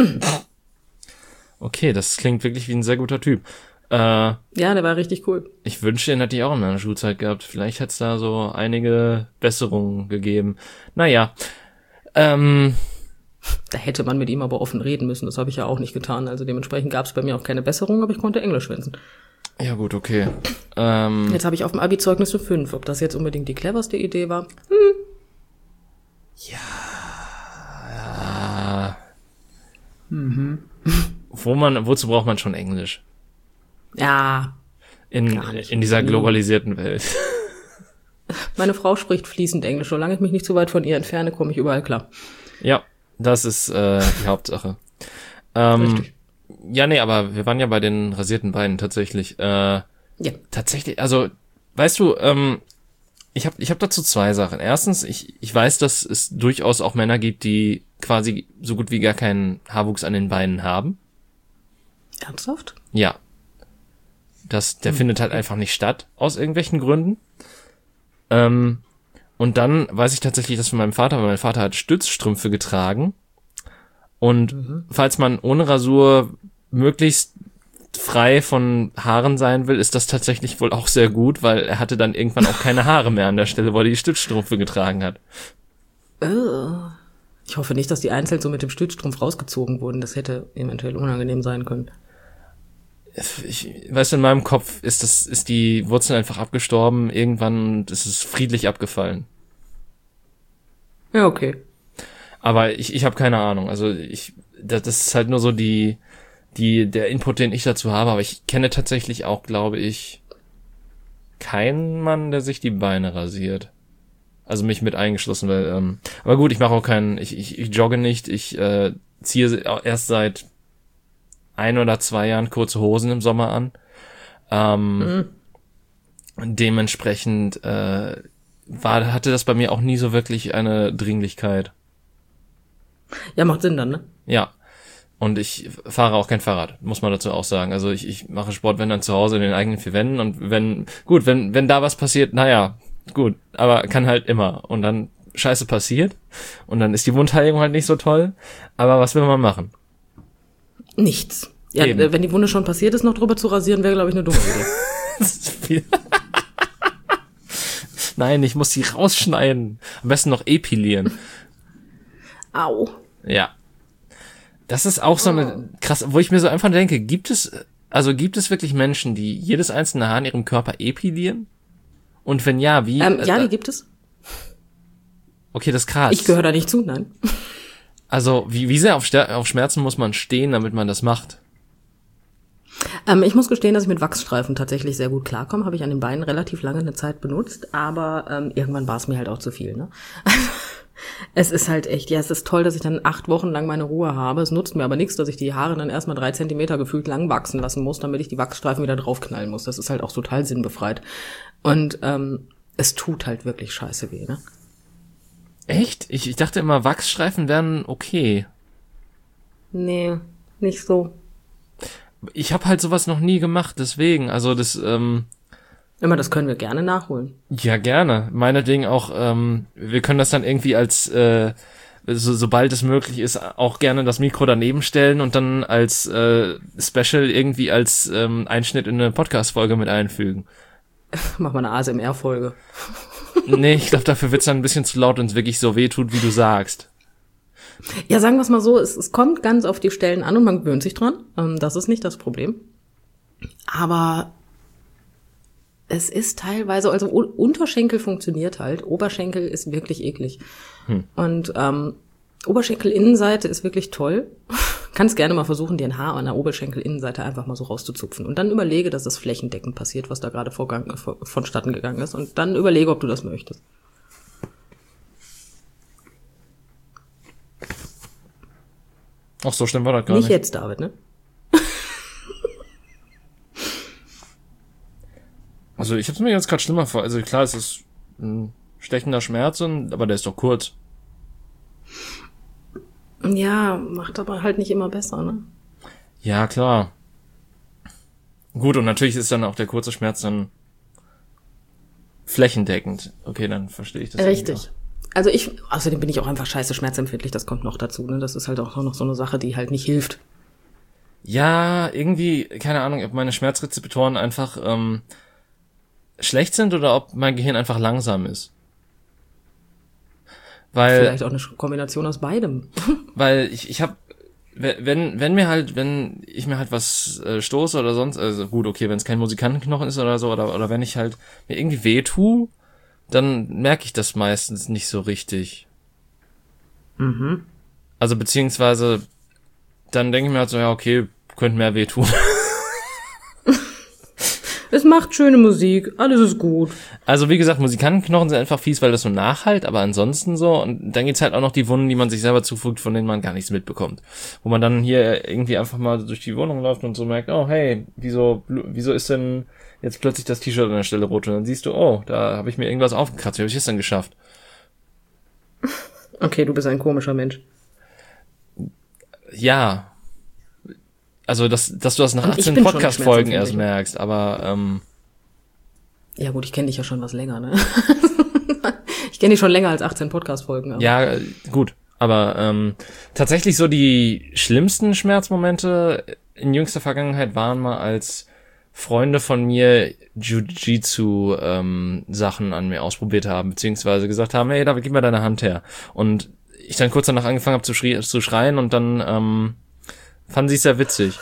A: Okay, das klingt wirklich wie ein sehr guter Typ.
B: Ja, der war richtig cool.
A: Ich wünschte, den hätte ich auch in meiner Schulzeit gehabt. Vielleicht hätte es da so einige Besserungen gegeben. Naja.
B: Da hätte man mit ihm aber offen reden müssen. Das habe ich ja auch nicht getan. Also dementsprechend gab es bei mir auch keine Besserung, aber ich konnte Englisch schwänzen.
A: Ja gut, okay.
B: Jetzt habe ich auf dem Abi-Zeugnis eine 5. Ob das jetzt unbedingt die cleverste Idee war?
A: Ja. Wozu braucht man schon Englisch?
B: Ja.
A: In dieser globalisierten Welt.
B: Meine Frau spricht fließend Englisch. Solange ich mich nicht zu weit von ihr entferne, komme ich überall klar.
A: Ja, das ist die Hauptsache.
B: Richtig.
A: Ja, nee, aber wir waren ja bei den rasierten Beinen tatsächlich. Ja. Tatsächlich, also, weißt du, ich hab dazu zwei Sachen. Erstens, ich weiß, dass es durchaus auch Männer gibt, die quasi so gut wie gar keinen Haarwuchs an den Beinen haben.
B: Ernsthaft?
A: Ja. Der findet halt einfach nicht statt, aus irgendwelchen Gründen. Und dann weiß ich tatsächlich das von meinem Vater, weil mein Vater hat Stützstrümpfe getragen. Und falls man ohne Rasur möglichst frei von Haaren sein will, ist das tatsächlich wohl auch sehr gut, weil er hatte dann irgendwann auch keine Haare mehr an der Stelle, wo er die Stützstrümpfe getragen hat.
B: Ich hoffe nicht, dass die einzeln so mit dem Stützstrumpf rausgezogen wurden. Das hätte eventuell unangenehm sein können.
A: Weißt du, in meinem Kopf ist die Wurzel einfach abgestorben, irgendwann ist es friedlich abgefallen.
B: Ja, okay.
A: Aber ich habe keine Ahnung, also das ist halt nur so der Input, den ich dazu habe, aber ich kenne tatsächlich auch, glaube ich, keinen Mann, der sich die Beine rasiert. Also mich mit eingeschlossen, weil, aber gut, ich mache auch ich jogge nicht, ich ziehe erst seit 1 oder 2 Jahren kurze Hosen im Sommer an. Dementsprechend hatte das bei mir auch nie so wirklich eine Dringlichkeit.
B: Ja, macht Sinn dann, ne?
A: Ja. Und ich fahre auch kein Fahrrad, muss man dazu auch sagen. Also ich mache Sport, wenn dann zu Hause in den eigenen 4 Wänden und wenn da was passiert, naja, gut, aber kann halt immer. Und dann Scheiße passiert und dann ist die Wundheilung halt nicht so toll. Aber was will man machen?
B: Nichts. Ja, eben. Wenn die Wunde schon passiert ist, noch drüber zu rasieren, wäre, glaube ich, eine dumme Idee.
A: Nein, ich muss sie rausschneiden. Am besten noch epilieren.
B: Au.
A: Ja. Das ist auch so eine krass, wo ich mir so einfach denke, gibt es wirklich Menschen, die jedes einzelne Haar in ihrem Körper epilieren? Und wenn ja, wie?
B: Ja, die gibt es.
A: Okay, das ist krass.
B: Ich gehöre da nicht zu, nein.
A: Also, wie sehr auf Schmerzen muss man stehen, damit man das macht?
B: Ich muss gestehen, dass ich mit Wachsstreifen tatsächlich sehr gut klarkomme. Habe ich an den Beinen relativ lange eine Zeit benutzt, aber irgendwann war es mir halt auch zu viel. Ne? Es ist halt echt, ja, es ist toll, dass ich dann 8 Wochen lang meine Ruhe habe. Es nutzt mir aber nichts, dass ich die Haare dann erstmal 3 Zentimeter gefühlt lang wachsen lassen muss, damit ich die Wachsstreifen wieder draufknallen muss. Das ist halt auch total sinnbefreit. Und es tut halt wirklich scheiße weh, ne?
A: Echt? Ich dachte immer, Wachsstreifen wären okay.
B: Nee, nicht so.
A: Ich habe halt sowas noch nie gemacht, deswegen, also das,
B: Immer, das können wir gerne nachholen.
A: ja gerne. Meinetwegen auch, wir können das dann irgendwie als, sobald es möglich ist, auch gerne das Mikro daneben stellen und dann als Special irgendwie als Einschnitt in eine Podcast-Folge mit einfügen.
B: Mach mal eine ASMR-Folge.
A: Nee, ich glaube, dafür wird's dann ein bisschen zu laut und es wirklich so weh tut, wie du sagst.
B: Ja, sagen wir es mal so, es kommt ganz auf die Stellen an und man gewöhnt sich dran. Das ist nicht das Problem. Aber es ist teilweise, also Unterschenkel funktioniert halt, Oberschenkel ist wirklich eklig. Und Oberschenkelinnenseite ist wirklich toll. Kannst gerne mal versuchen, dir ein Haar an der Oberschenkelinnenseite einfach mal so rauszuzupfen. Und dann überlege, dass das flächendeckend passiert, was da gerade vonstatten gegangen ist. Und dann überlege, ob du das möchtest.
A: Ach, so schlimm war das gar
B: Nicht
A: nicht.
B: jetzt, David, ne?
A: Also ich habe es mir jetzt gerade schlimmer vor. Also klar, es ist ein stechender Schmerz, aber der ist doch kurz.
B: Ja, macht aber halt nicht immer besser, ne?
A: Ja, klar. Gut, und natürlich ist dann auch der kurze Schmerz dann flächendeckend. Okay, dann verstehe ich das.
B: Richtig. Also außerdem bin ich auch einfach scheiße schmerzempfindlich, das kommt noch dazu, ne? Das ist halt auch noch so eine Sache, die halt nicht hilft.
A: Ja, irgendwie, keine Ahnung, ob meine Schmerzrezeptoren einfach schlecht sind oder ob mein Gehirn einfach langsam ist. Weil
B: Vielleicht auch eine Kombination aus beidem.
A: weil ich habe wenn ich mir halt was stoße oder sonst, also gut, okay, wenn es kein Musikantenknochen ist oder so, oder wenn ich halt mir irgendwie weh tue, dann merke ich das meistens nicht so richtig.
B: Mhm.
A: Also beziehungsweise dann denke ich mir halt so, ja, okay, könnte mehr weh tun.
B: Es macht schöne Musik, alles ist gut.
A: Also wie gesagt, Musikantenknochen sind einfach fies, weil das so nachhalt, aber ansonsten so. Und dann gibt's halt auch noch die Wunden, die man sich selber zufügt, von denen man gar nichts mitbekommt. Wo man dann hier irgendwie einfach mal durch die Wohnung läuft und so merkt, oh hey, wieso ist denn jetzt plötzlich das T-Shirt an der Stelle rot? Und dann siehst du, oh, da habe ich mir irgendwas aufgekratzt, wie habe ich das denn geschafft?
B: Okay, du bist ein komischer Mensch.
A: Ja. Also, dass du das nach
B: Und ich
A: 18
B: bin schon
A: Podcast-Folgen erst
B: schmerzempfindlich.
A: merkst, aber
B: Ja gut, ich kenne dich ja schon was länger, ne? Ich kenne dich schon länger als 18 Podcast-Folgen. Aber.
A: ja, gut. Aber tatsächlich so die schlimmsten Schmerzmomente in jüngster Vergangenheit waren mal, als Freunde von mir Jiu-Jitsu Sachen an mir ausprobiert haben, beziehungsweise gesagt haben, hey David, gib mir deine Hand her. Und ich dann kurz danach angefangen habe zu schreien und dann fanden sie es sehr witzig.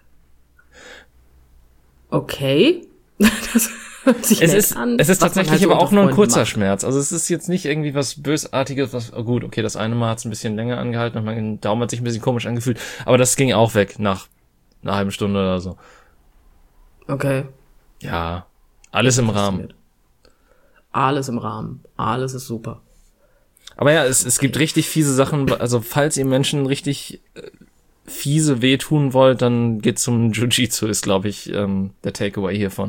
B: Okay. Das hört sich nett an.
A: Es ist
B: was man
A: tatsächlich
B: halt so
A: aber auch
B: unter
A: nur ein
B: Freunden
A: kurzer
B: macht.
A: Schmerz. Also es ist jetzt nicht irgendwie was Bösartiges, was, oh gut, okay, das eine Mal hat es ein bisschen länger angehalten und mein Daumen hat sich ein bisschen komisch angefühlt, aber das ging auch weg nach einer halben Stunde oder so.
B: Okay.
A: Ja, alles im Rahmen.
B: Alles im Rahmen. Alles ist super.
A: Aber ja, es gibt richtig fiese Sachen, also falls ihr Menschen richtig fiese wehtun wollt, dann geht zum Jiu-Jitsu, ist glaube ich der Takeaway hiervon.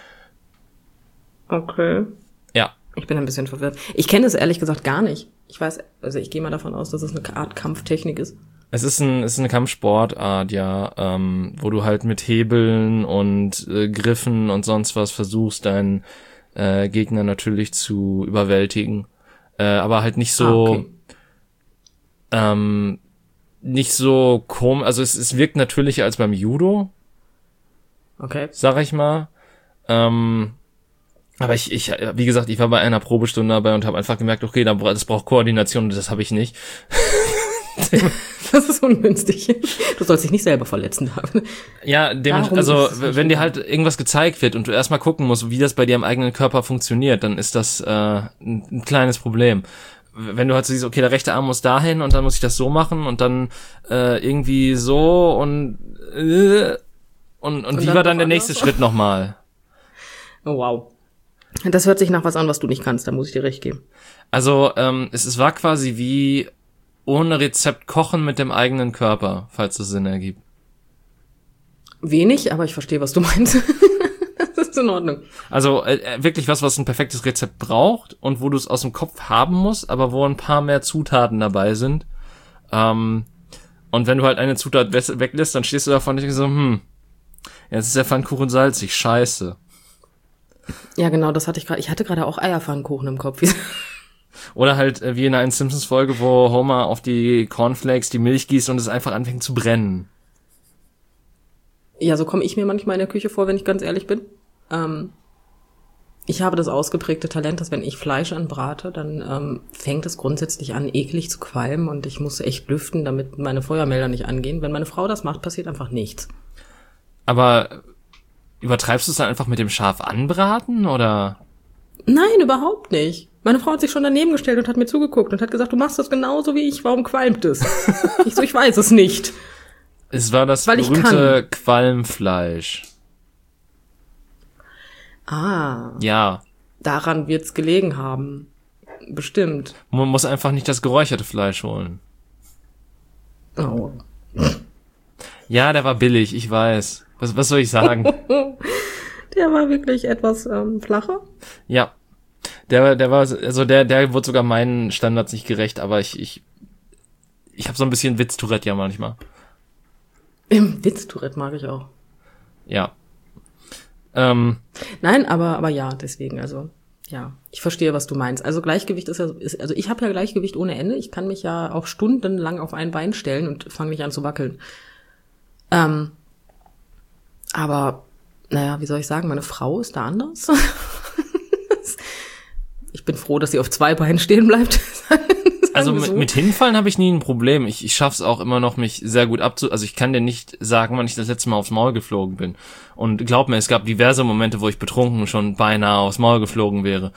B: Okay.
A: Ja.
B: Ich bin ein bisschen verwirrt. Ich kenne es ehrlich gesagt gar nicht. Ich weiß, also ich gehe mal davon aus, dass es eine Art Kampftechnik ist.
A: Es ist eine Kampfsportart, ja, wo du halt mit Hebeln und Griffen und sonst was versuchst, deinen Gegner natürlich zu überwältigen. Aber halt nicht so,
B: okay.
A: nicht so komisch, also es wirkt natürlicher als beim Judo,
B: Okay.
A: sag ich mal. Aber ich, wie gesagt, ich war bei einer Probestunde dabei und habe einfach gemerkt, okay, das braucht Koordination und das habe ich nicht.
B: Das ist ungünstig. Du sollst dich nicht selber verletzen haben.
A: Ja, also wenn dir halt irgendwas gezeigt wird und du erstmal gucken musst, wie das bei dir im eigenen Körper funktioniert, dann ist das ein kleines Problem. Wenn du halt so siehst, okay, der rechte Arm muss dahin und dann muss ich das so machen und dann irgendwie so und wie war dann der nächste Schritt nochmal?
B: Oh, wow. Das hört sich nach was an, was du nicht kannst, da muss ich dir recht geben.
A: Also es war quasi wie ohne Rezept kochen mit dem eigenen Körper, falls das Sinn ergibt.
B: Wenig, aber ich verstehe, was du meinst. Das ist in Ordnung.
A: Also wirklich was ein perfektes Rezept braucht und wo du es aus dem Kopf haben musst, aber wo ein paar mehr Zutaten dabei sind. Und wenn du halt eine Zutat weglässt, dann stehst du davon und denkst so, jetzt ist der Pfannkuchen salzig, scheiße.
B: Ja, genau, das hatte ich gerade. Ich hatte gerade auch Eierpfannkuchen im Kopf.
A: Oder halt wie in einer Simpsons-Folge, wo Homer auf die Cornflakes die Milch gießt und es einfach anfängt zu brennen.
B: Ja, so komme ich mir manchmal in der Küche vor, wenn ich ganz ehrlich bin. Ich habe das ausgeprägte Talent, dass wenn ich Fleisch anbrate, dann fängt es grundsätzlich an, eklig zu qualmen und ich muss echt lüften, damit meine Feuermelder nicht angehen. Wenn meine Frau das macht, passiert einfach nichts.
A: Aber übertreibst du es dann einfach mit dem scharf anbraten, oder?
B: Nein, überhaupt nicht. Meine Frau hat sich schon daneben gestellt und hat mir zugeguckt und hat gesagt, du machst das genauso wie ich, warum qualmt es? Ich weiß es nicht.
A: Es war das berühmte Qualmfleisch.
B: Ah.
A: Ja.
B: Daran wird's gelegen haben. Bestimmt.
A: Man muss einfach nicht das geräucherte Fleisch holen.
B: Oh.
A: Ja, der war billig, ich weiß. Was soll ich sagen?
B: Der war wirklich etwas flacher.
A: Ja. Der war, also der wurde sogar meinen Standards nicht gerecht, aber ich habe so ein bisschen Witz-Tourette ja manchmal.
B: Im Witz-Tourette mag ich auch.
A: Ja.
B: Nein, aber ja, deswegen, also, ja, ich verstehe, was du meinst. Also Gleichgewicht also ich habe ja Gleichgewicht ohne Ende. Ich kann mich ja auch stundenlang auf ein Bein stellen und fange nicht an zu wackeln. Aber, naja, wie soll ich sagen, meine Frau ist da anders. Ich bin froh, dass sie auf 2 Beinen stehen bleibt.
A: Also mit Hinfallen habe ich nie ein Problem. Ich schaff's auch immer noch, mich sehr gut also ich kann dir nicht sagen, wann ich das letzte Mal aufs Maul geflogen bin. Und glaub mir, es gab diverse Momente, wo ich betrunken schon beinahe aufs Maul geflogen wäre.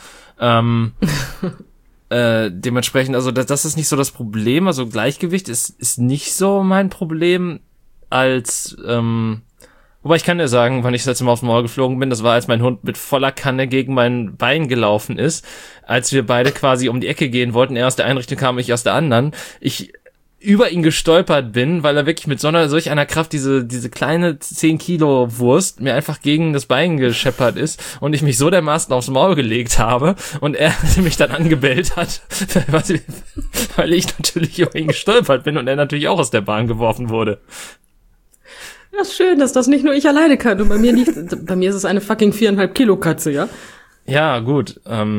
A: Dementsprechend, also das ist nicht so das Problem. Also Gleichgewicht ist nicht so mein Problem als wobei ich kann dir sagen, wann ich das letzte Mal aufs Maul geflogen bin, das war, als mein Hund mit voller Kanne gegen mein Bein gelaufen ist, als wir beide quasi um die Ecke gehen wollten, er aus der einen Richtung kam, ich aus der anderen, ich über ihn gestolpert bin, weil er wirklich mit solch einer Kraft diese kleine 10 Kilo Wurst mir einfach gegen das Bein gescheppert ist und ich mich so dermaßen aufs Maul gelegt habe und er mich dann angebellt hat, weil ich natürlich über ihn gestolpert bin und er natürlich auch aus der Bahn geworfen wurde.
B: Das ist schön, dass das nicht nur ich alleine kann. Und bei mir ist es eine fucking 4,5 Kilo Katze, ja?
A: Ja, gut.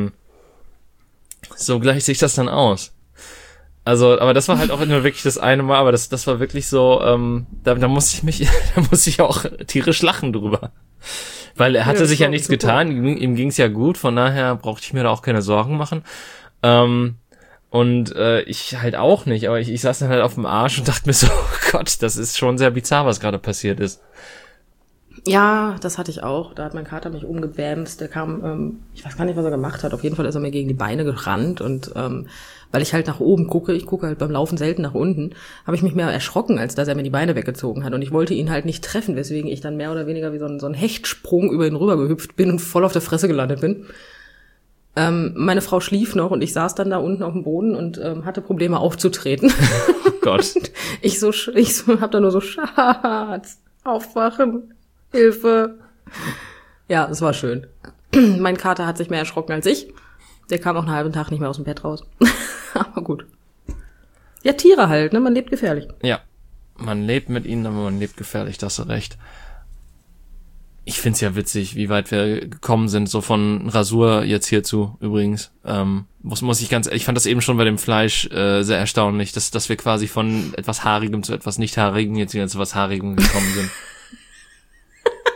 A: So gleicht sich das dann aus. Also, aber das war halt auch nur wirklich das eine Mal, aber das war wirklich so, da musste ich auch tierisch lachen drüber. Weil er hatte sich ja nichts getan, ihm ging's ja gut, von daher brauchte ich mir da auch keine Sorgen machen. Und ich halt auch nicht, aber ich saß dann halt auf dem Arsch und dachte mir so, oh Gott, das ist schon sehr bizarr, was gerade passiert ist.
B: Ja, das hatte ich auch. Da hat mein Kater mich umgebämst. Der kam, ich weiß gar nicht, was er gemacht hat. Auf jeden Fall ist er mir gegen die Beine gerannt. Und weil ich halt nach oben gucke, ich gucke halt beim Laufen selten nach unten, habe ich mich mehr erschrocken, als dass er mir die Beine weggezogen hat. Und ich wollte ihn halt nicht treffen, weswegen ich dann mehr oder weniger wie so ein Hechtsprung über ihn rüber gehüpft bin und voll auf der Fresse gelandet bin. Meine Frau schlief noch und ich saß dann da unten auf dem Boden und hatte Probleme aufzutreten.
A: Oh Gott.
B: Ich hab da nur so, Schatz, aufwachen, Hilfe. Ja, es war schön. Mein Kater hat sich mehr erschrocken als ich. Der kam auch einen halben Tag nicht mehr aus dem Bett raus. Aber gut. Ja, Tiere halt, ne? Man lebt gefährlich.
A: Ja, man lebt mit ihnen, aber man lebt gefährlich, da hast du recht. Ich find's ja witzig, wie weit wir gekommen sind, so von Rasur jetzt hierzu übrigens. Muss ich ich fand das eben schon bei dem Fleisch sehr erstaunlich, dass wir quasi von etwas Haarigem zu etwas Nicht-Haarigem jetzt wieder zu etwas Haarigem gekommen sind.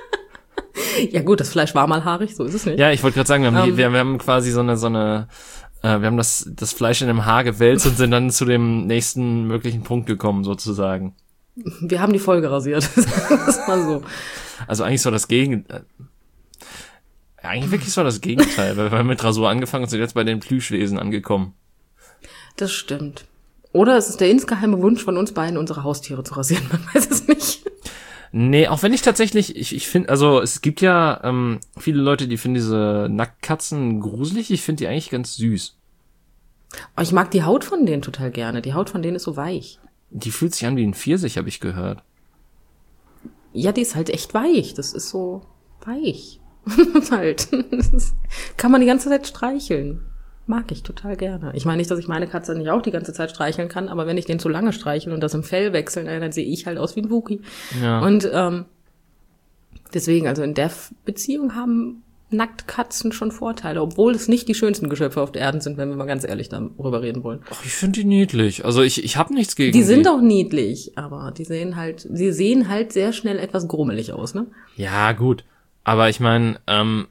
B: Ja gut, das Fleisch war mal haarig, so ist es nicht.
A: Ja, ich wollte gerade sagen, wir haben quasi so eine wir haben das Fleisch in einem Haar gewälzt und sind dann zu dem nächsten möglichen Punkt gekommen, sozusagen.
B: Wir haben die Folge rasiert. Das ist mal so.
A: Also eigentlich so das Gegenteil. Eigentlich wirklich so das Gegenteil, weil wir haben mit Rasur angefangen und sind jetzt bei den Plüschwesen angekommen.
B: Das stimmt. Oder es ist der insgeheime Wunsch von uns beiden, unsere Haustiere zu rasieren. Man weiß es nicht.
A: Nee, auch wenn ich tatsächlich, ich finde, also es gibt ja viele Leute, die finden diese Nacktkatzen gruselig. Ich finde die eigentlich ganz süß.
B: Aber ich mag die Haut von denen total gerne. Die Haut von denen ist so weich.
A: Die fühlt sich an wie ein Pfirsich, habe ich gehört.
B: Ja, die ist halt echt weich. Das ist so weich. Halt. Kann man die ganze Zeit streicheln. Mag ich total gerne. Ich meine nicht, dass ich meine Katze nicht auch die ganze Zeit streicheln kann, aber wenn ich den zu lange streichle und das im Fell wechseln, dann sehe ich halt aus wie ein Wookie.
A: Ja.
B: Und deswegen, also in der Beziehung haben Nacktkatzen schon Vorteile, obwohl es nicht die schönsten Geschöpfe auf der Erde sind, wenn wir mal ganz ehrlich darüber reden wollen.
A: Ach, ich finde die niedlich. Also ich habe nichts gegen
B: die. Sind auch niedlich, aber sie sehen halt sehr schnell etwas grummelig aus, ne?
A: Ja, gut. Aber ich meine,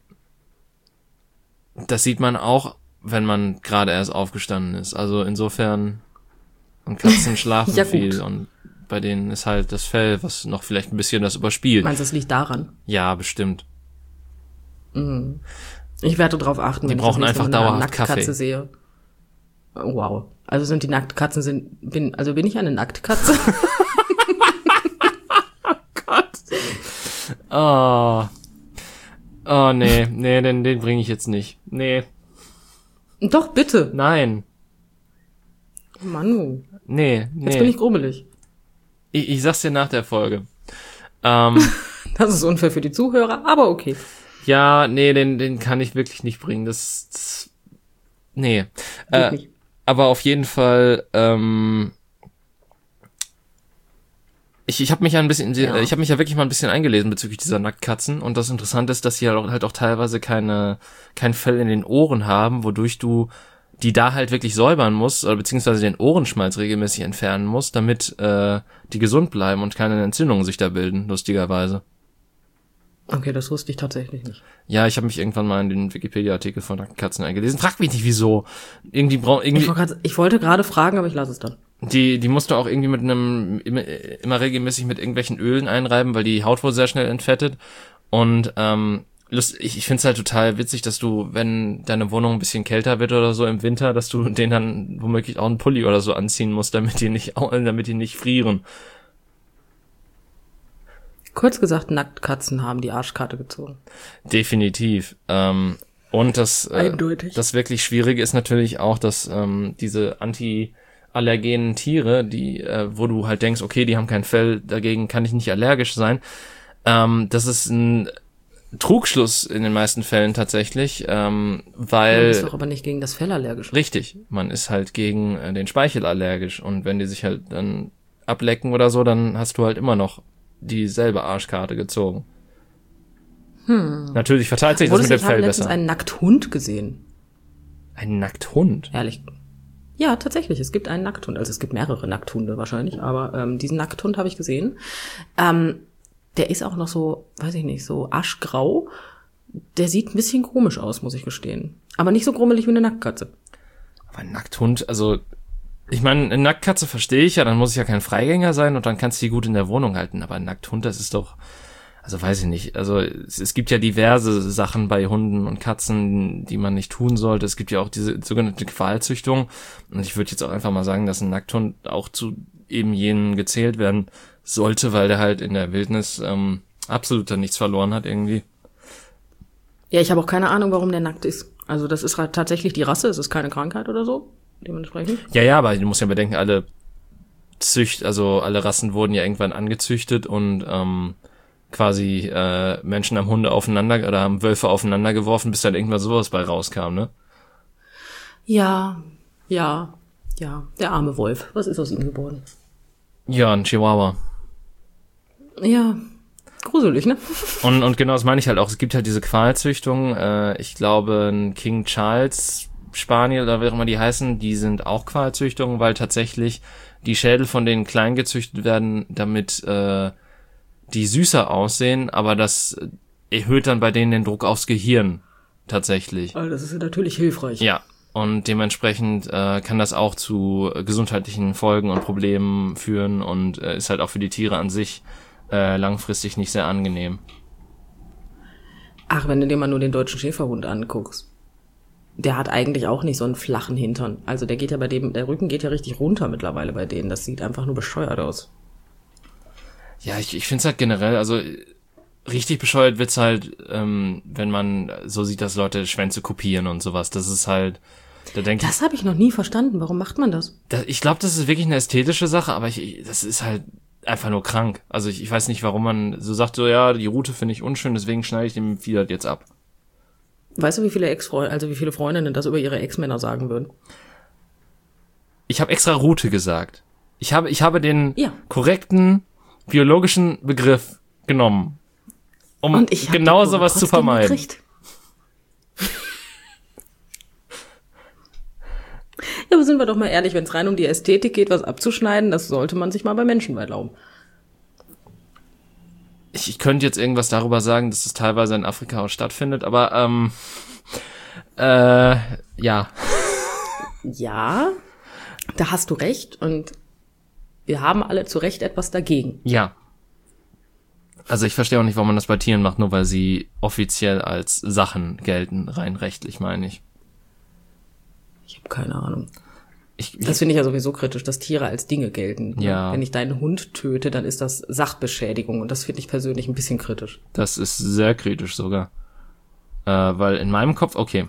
A: das sieht man auch, wenn man gerade erst aufgestanden ist. Also insofern, und Katzen schlafen
B: ja,
A: viel und bei denen ist halt das Fell, was noch vielleicht ein bisschen das überspielt.
B: Meinst du, das liegt daran?
A: Ja, bestimmt.
B: Ich werde darauf achten,
A: die brauchen einfach dauerhaft
B: Nacktkatze
A: Kaffee.
B: Sehe. Wow. Also sind die Nacktkatzen bin ich eine Nacktkatze?
A: Oh Gott. Oh nee, den bringe ich jetzt nicht. Nee.
B: Doch, bitte.
A: Nein.
B: Manu.
A: Nee.
B: Jetzt bin ich grummelig.
A: Ich sag's dir nach der Folge.
B: Das ist unfair für die Zuhörer, aber okay.
A: Ja, nee, den kann ich wirklich nicht bringen. Das nee.
B: Nicht.
A: Aber auf jeden Fall, ich habe mich ja ich habe mich ja wirklich mal ein bisschen eingelesen bezüglich dieser Nacktkatzen und das Interessante ist, dass sie halt auch teilweise kein Fell in den Ohren haben, wodurch du die da halt wirklich säubern musst oder beziehungsweise den Ohrenschmalz regelmäßig entfernen musst, damit die gesund bleiben und keine Entzündungen sich da bilden, lustigerweise.
B: Okay, das wusste ich tatsächlich nicht.
A: Ja, ich habe mich irgendwann mal in den Wikipedia-Artikel von Nacktkatzen eingelesen. Frag mich nicht, wieso.
B: Ich wollte gerade fragen, aber ich lasse es dann.
A: Die musst du auch irgendwie mit immer regelmäßig mit irgendwelchen Ölen einreiben, weil die Haut wohl sehr schnell entfettet. Und ich find's halt total witzig, dass du, wenn deine Wohnung ein bisschen kälter wird oder so im Winter, dass du denen dann womöglich auch einen Pulli oder so anziehen musst, damit die nicht frieren.
B: Kurz gesagt, Nacktkatzen haben die Arschkarte gezogen.
A: Definitiv. Und das wirklich Schwierige ist natürlich auch, dass diese antiallergenen Tiere, die, wo du halt denkst, okay, die haben kein Fell, dagegen kann ich nicht allergisch sein, das ist ein Trugschluss in den meisten Fällen tatsächlich, weil...
B: Man ist doch aber nicht gegen das Fell allergisch.
A: Richtig, man ist halt gegen den Speichel allergisch und wenn die sich halt dann ablecken oder so, dann hast du halt immer noch dieselbe Arschkarte gezogen. Natürlich verteilt sich das mit dem Fell besser. Ich habe letztens
B: einen Nackthund gesehen.
A: Ein Nackthund?
B: Ehrlich. Ja, tatsächlich. Es gibt einen Nackthund. Also es gibt mehrere Nackthunde wahrscheinlich, aber diesen Nackthund habe ich gesehen. Der ist auch noch so, weiß ich nicht, so aschgrau. Der sieht ein bisschen komisch aus, muss ich gestehen. Aber nicht so grummelig wie eine Nacktkatze.
A: Aber ein Nackthund, also... Ich meine, eine Nacktkatze verstehe ich ja, dann muss ich ja kein Freigänger sein und dann kannst du die gut in der Wohnung halten. Aber ein Nackthund, das ist doch, also weiß ich nicht. Also es gibt ja diverse Sachen bei Hunden und Katzen, die man nicht tun sollte. Es gibt ja auch diese sogenannte Qualzüchtung. Und ich würde jetzt auch einfach mal sagen, dass ein Nackthund auch zu eben jenen gezählt werden sollte, weil der halt in der Wildnis absolut nichts verloren hat irgendwie.
B: Ja, ich habe auch keine Ahnung, warum der nackt ist. Also das ist tatsächlich die Rasse, es ist keine Krankheit oder so. Dementsprechend.
A: Ja, aber du musst ja bedenken, alle Rassen wurden ja irgendwann angezüchtet und quasi Menschen haben Hunde aufeinander oder haben Wölfe aufeinander geworfen, bis dann irgendwann sowas bei rauskam, ne?
B: Ja, der arme Wolf. Was ist aus ihm geworden?
A: Ja, ein Chihuahua.
B: Ja, gruselig, ne?
A: Und genau das meine ich halt auch. Es gibt halt diese Qualzüchtung. Ich glaube, ein King Charles Spaniel oder wie auch immer die heißen, die sind auch Qualzüchtungen, weil tatsächlich die Schädel von denen klein gezüchtet werden, damit die süßer aussehen, aber das erhöht dann bei denen den Druck aufs Gehirn tatsächlich.
B: Also das ist ja natürlich hilfreich.
A: Ja, Und dementsprechend kann das auch zu gesundheitlichen Folgen und Problemen führen und ist halt auch für die Tiere an sich langfristig nicht sehr angenehm.
B: Ach, wenn du dir mal nur den deutschen Schäferhund anguckst. Der hat eigentlich auch nicht so einen flachen Hintern. Also der geht ja bei dem, der Rücken geht ja richtig runter mittlerweile bei denen. Das sieht einfach nur bescheuert aus.
A: Ja, ich finde es halt generell, also richtig bescheuert wird's halt, wenn man so sieht, dass Leute Schwänze kopieren und sowas. Das ist halt, da denke ich.
B: Das habe ich noch nie verstanden. Warum macht man das?
A: Ich glaube, das ist wirklich eine ästhetische Sache, aber das ist halt einfach nur krank. Also ich weiß nicht, warum man so sagt, so ja, die Rute finde ich unschön, deswegen schneide ich dem Vieh halt jetzt ab.
B: Weißt du, wie viele Freundinnen das über ihre Ex-Männer sagen würden?
A: Ich habe extra Rute gesagt. Ich habe den
B: Ja.
A: korrekten biologischen Begriff genommen, um genau sowas zu vermeiden.
B: Gekriegt. Ja, aber sind wir doch mal ehrlich, wenn es rein um die Ästhetik geht, was abzuschneiden, das sollte man sich mal bei Menschen erlauben.
A: Ich könnte jetzt irgendwas darüber sagen, dass es teilweise in Afrika auch stattfindet, aber ja.
B: Ja, da hast du recht und wir haben alle zu Recht etwas dagegen.
A: Ja. Also ich verstehe auch nicht, warum man das bei Tieren macht, nur weil sie offiziell als Sachen gelten, rein rechtlich meine ich.
B: Ich habe keine Ahnung. Das finde ich ja sowieso kritisch, dass Tiere als Dinge gelten.
A: Ja.
B: Wenn ich deinen Hund töte, dann ist das Sachbeschädigung und das finde ich persönlich ein bisschen kritisch.
A: Das ist sehr kritisch sogar. Weil in meinem Kopf, okay,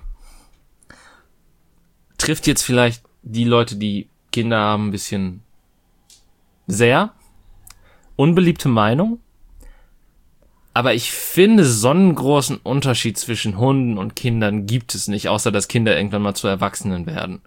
A: trifft jetzt vielleicht die Leute, die Kinder haben, ein bisschen sehr unbeliebte Meinung. Aber ich finde, so einen großen Unterschied zwischen Hunden und Kindern gibt es nicht, außer dass Kinder irgendwann mal zu Erwachsenen werden.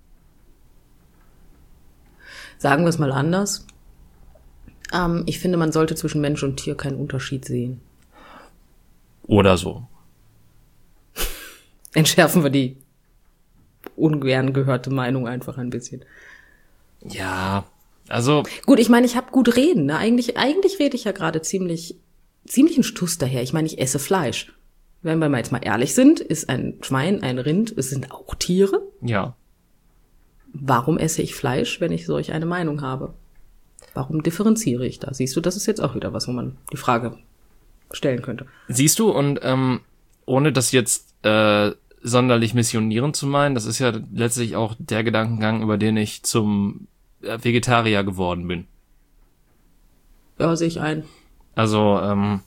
B: Sagen wir es mal anders. Ich finde, man sollte zwischen Mensch und Tier keinen Unterschied sehen.
A: Oder so.
B: Entschärfen wir die ungern gehörte Meinung einfach ein bisschen.
A: Ja, also...
B: Gut, ich meine, ich habe gut reden. Ne? Eigentlich rede ich ja gerade ziemlich einen Stuss daher. Ich meine, ich esse Fleisch. Wenn wir mal jetzt mal ehrlich sind, ist ein Schwein, ein Rind, es sind auch Tiere.
A: Ja.
B: Warum esse ich Fleisch, wenn ich solch eine Meinung habe? Warum differenziere ich da? Siehst du, das ist jetzt auch wieder was, wo man die Frage stellen könnte.
A: Siehst du, und ohne das jetzt sonderlich missionierend zu meinen, das ist ja letztlich auch der Gedankengang, über den ich zum Vegetarier geworden bin.
B: Ja, sehe ich ein.
A: Also,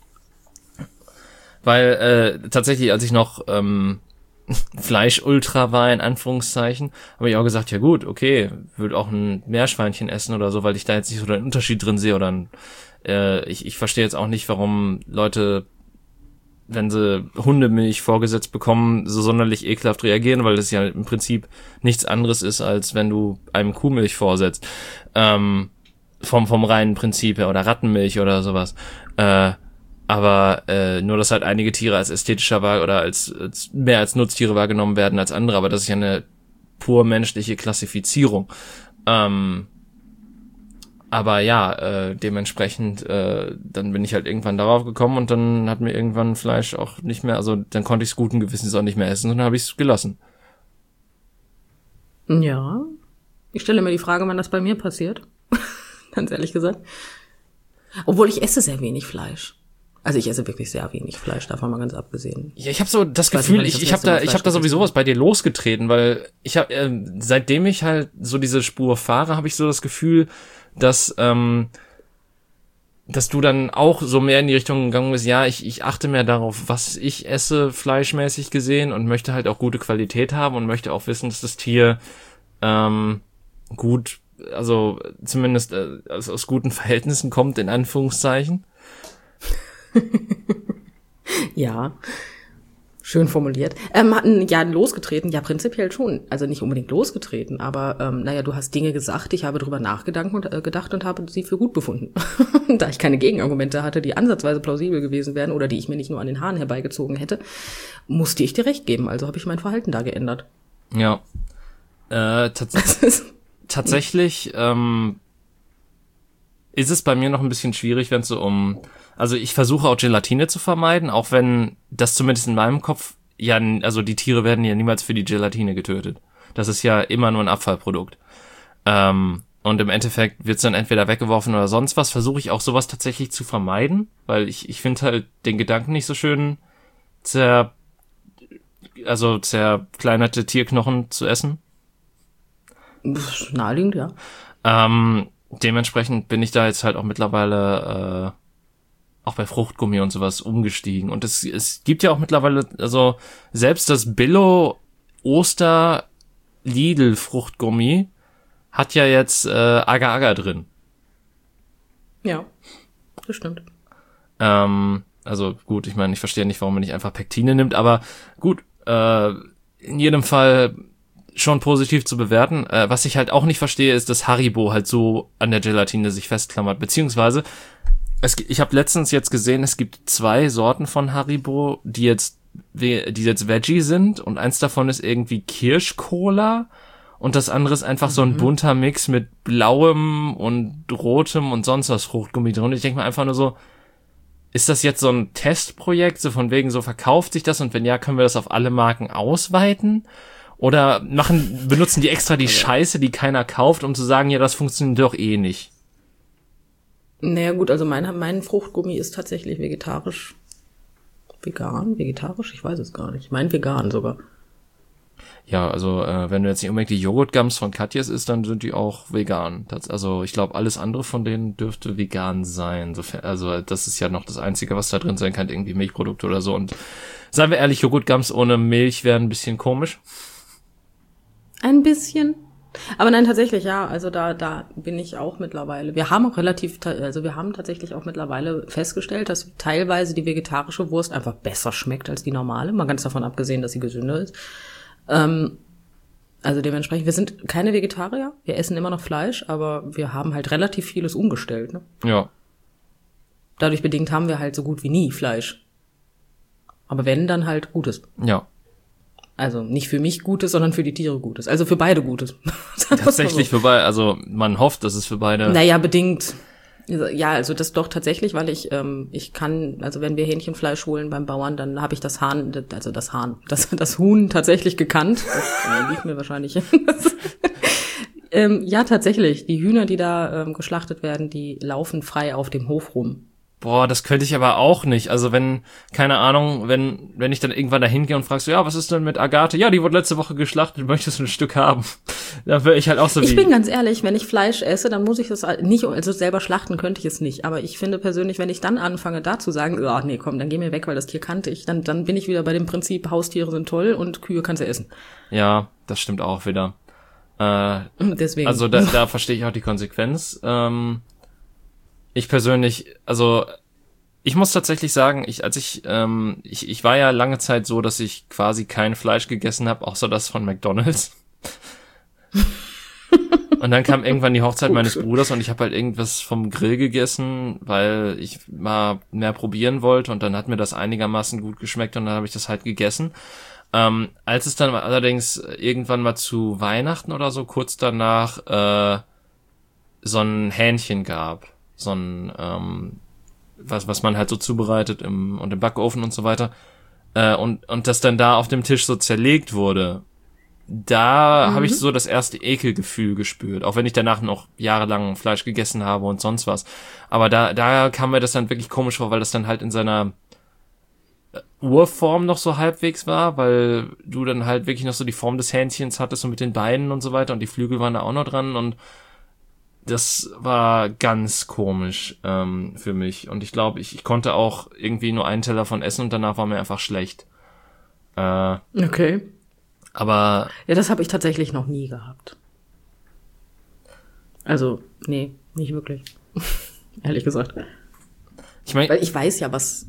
A: weil tatsächlich, als ich noch Fleisch-Ultra war, in Anführungszeichen, habe ich auch gesagt, ja gut, okay, würde auch ein Meerschweinchen essen oder so, weil ich da jetzt nicht so den Unterschied drin sehe. Oder ich verstehe jetzt auch nicht, warum Leute, wenn sie Hundemilch vorgesetzt bekommen, so sonderlich ekelhaft reagieren, weil das ja im Prinzip nichts anderes ist, als wenn du einem Kuhmilch vorsetzt. Vom reinen Prinzip her, oder Rattenmilch oder sowas. Aber nur, dass halt einige Tiere als ästhetischer oder als mehr als Nutztiere wahrgenommen werden als andere, aber das ist ja eine pur menschliche Klassifizierung. Aber ja, dementsprechend, dann bin ich halt irgendwann darauf gekommen und dann hat mir irgendwann Fleisch auch nicht mehr, also dann konnte ich es guten Gewissens auch nicht mehr essen und dann habe ich es gelassen.
B: Ja, ich stelle mir die Frage, wann das bei mir passiert. Ganz ehrlich gesagt. Obwohl ich esse sehr wenig Fleisch. Also ich esse wirklich sehr wenig Fleisch, davon mal ganz abgesehen.
A: Ja, ich habe so das Gefühl, ich habe da sowieso was bei dir losgetreten, weil ich habe seitdem ich halt so diese Spur fahre, habe ich so das Gefühl, dass du dann auch so mehr in die Richtung gegangen bist, ja, ich achte mehr darauf, was ich esse, fleischmäßig gesehen, und möchte halt auch gute Qualität haben und möchte auch wissen, dass das Tier gut, also zumindest aus guten Verhältnissen kommt, in Anführungszeichen.
B: Ja, schön formuliert. Ja, losgetreten, ja, prinzipiell schon. Also nicht unbedingt losgetreten, aber naja, du hast Dinge gesagt, ich habe drüber nachgedacht und habe sie für gut befunden. Da ich keine Gegenargumente hatte, die ansatzweise plausibel gewesen wären oder die ich mir nicht nur an den Haaren herbeigezogen hätte, musste ich dir recht geben. Also habe ich mein Verhalten da geändert.
A: Ja, tatsächlich ist es bei mir noch ein bisschen schwierig, wenn es so also ich versuche auch Gelatine zu vermeiden, auch wenn das zumindest in meinem Kopf, ja, also die Tiere werden ja niemals für die Gelatine getötet. Das ist ja immer nur ein Abfallprodukt. Und im Endeffekt wird's dann entweder weggeworfen oder sonst was. Versuche ich auch sowas tatsächlich zu vermeiden, weil ich finde halt den Gedanken nicht so schön, zerkleinerte Tierknochen zu essen.
B: Naheliegend, ja.
A: Dementsprechend bin ich da jetzt halt auch mittlerweile auch bei Fruchtgummi und sowas umgestiegen. Und es gibt ja auch mittlerweile, also selbst das Billo Oster Lidl Fruchtgummi hat ja jetzt Agar-Agar drin.
B: Ja, das stimmt.
A: Also gut, ich meine, ich verstehe nicht, warum man nicht einfach Pektine nimmt, aber gut, in jedem Fall schon positiv zu bewerten. Was ich halt auch nicht verstehe, ist, dass Haribo halt so an der Gelatine sich festklammert, beziehungsweise ich habe letztens jetzt gesehen, es gibt 2 Sorten von Haribo, die jetzt Veggie sind, und eins davon ist irgendwie Kirschcola und das andere ist einfach so ein bunter Mix mit blauem und rotem und sonst was Fruchtgummi drin. Und ich denke mir einfach nur so, ist das jetzt so ein Testprojekt, so von wegen so verkauft sich das, und wenn ja, können wir das auf alle Marken ausweiten? Oder benutzen die extra die Scheiße, die keiner kauft, um zu sagen, ja, das funktioniert doch eh nicht?
B: Naja gut, also mein Fruchtgummi ist tatsächlich vegetarisch. Vegetarisch? Ich weiß es gar nicht. Ich meine vegan sogar.
A: Ja, also wenn du jetzt nicht unbedingt die Joghurtgums von Katjes isst, dann sind die auch vegan. Also ich glaube, alles andere von denen dürfte vegan sein. Also das ist ja noch das Einzige, was da drin sein kann, irgendwie Milchprodukte oder so. Und seien wir ehrlich, Joghurtgums ohne Milch wären ein bisschen komisch.
B: Ein bisschen. Aber nein, tatsächlich, ja, also da bin ich auch mittlerweile. Wir haben tatsächlich auch mittlerweile festgestellt, dass teilweise die vegetarische Wurst einfach besser schmeckt als die normale. Mal ganz davon abgesehen, dass sie gesünder ist. Also dementsprechend, wir sind keine Vegetarier, wir essen immer noch Fleisch, aber wir haben halt relativ vieles umgestellt, ne?
A: Ja.
B: Dadurch bedingt haben wir halt so gut wie nie Fleisch. Aber wenn, dann halt Gutes.
A: Ja.
B: Also nicht für mich Gutes, sondern für die Tiere Gutes. Also für beide Gutes.
A: Tatsächlich für beide, also man hofft, dass es für beide...
B: Naja, bedingt. Ja, also das doch tatsächlich, weil ich kann, also wenn wir Hähnchenfleisch holen beim Bauern, dann habe ich das Huhn tatsächlich gekannt. Das liegt mir wahrscheinlich. Ja, tatsächlich. Die Hühner, die da geschlachtet werden, die laufen frei auf dem Hof rum.
A: Boah, das könnte ich aber auch nicht. Also keine Ahnung, wenn ich dann irgendwann da hingehe und fragst so, ja, was ist denn mit Agathe? Ja, die wurde letzte Woche geschlachtet, möchtest du ein Stück haben? Dann wäre ich halt auch so
B: Ich bin ganz ehrlich, wenn ich Fleisch esse, dann muss ich das nicht, also selber schlachten könnte ich es nicht. Aber ich finde persönlich, wenn ich dann anfange, da zu sagen, nee, komm, dann geh mir weg, weil das Tier kannte ich, dann bin ich wieder bei dem Prinzip, Haustiere sind toll und Kühe kannst du essen.
A: Ja, das stimmt auch wieder.
B: Deswegen.
A: Also da verstehe ich auch die Konsequenz. Ich persönlich, also ich muss tatsächlich sagen, ich war ja lange Zeit so, dass ich quasi kein Fleisch gegessen habe, außer das von McDonald's. Und dann kam irgendwann die Hochzeit meines Bruders und ich habe halt irgendwas vom Grill gegessen, weil ich mal mehr probieren wollte, und dann hat mir das einigermaßen gut geschmeckt und dann habe ich das halt gegessen. Als es dann allerdings irgendwann mal zu Weihnachten oder so kurz danach so ein Hähnchen gab, so ein was man halt so zubereitet im Backofen und so weiter, und das dann da auf dem Tisch so zerlegt wurde, da habe ich so das erste Ekelgefühl gespürt, auch wenn ich danach noch jahrelang Fleisch gegessen habe und sonst was. Aber da kam mir das dann wirklich komisch vor, weil das dann halt in seiner Urform noch so halbwegs war, weil du dann halt wirklich noch so die Form des Hähnchens hattest und mit den Beinen und so weiter, und die Flügel waren da auch noch dran, und das war ganz komisch für mich. Und ich glaube, ich konnte auch irgendwie nur einen Teller von essen und danach war mir einfach schlecht.
B: Okay.
A: Aber...
B: Ja, das habe ich tatsächlich noch nie gehabt. Also, nee, nicht wirklich. Ehrlich gesagt. Weil ich weiß ja, was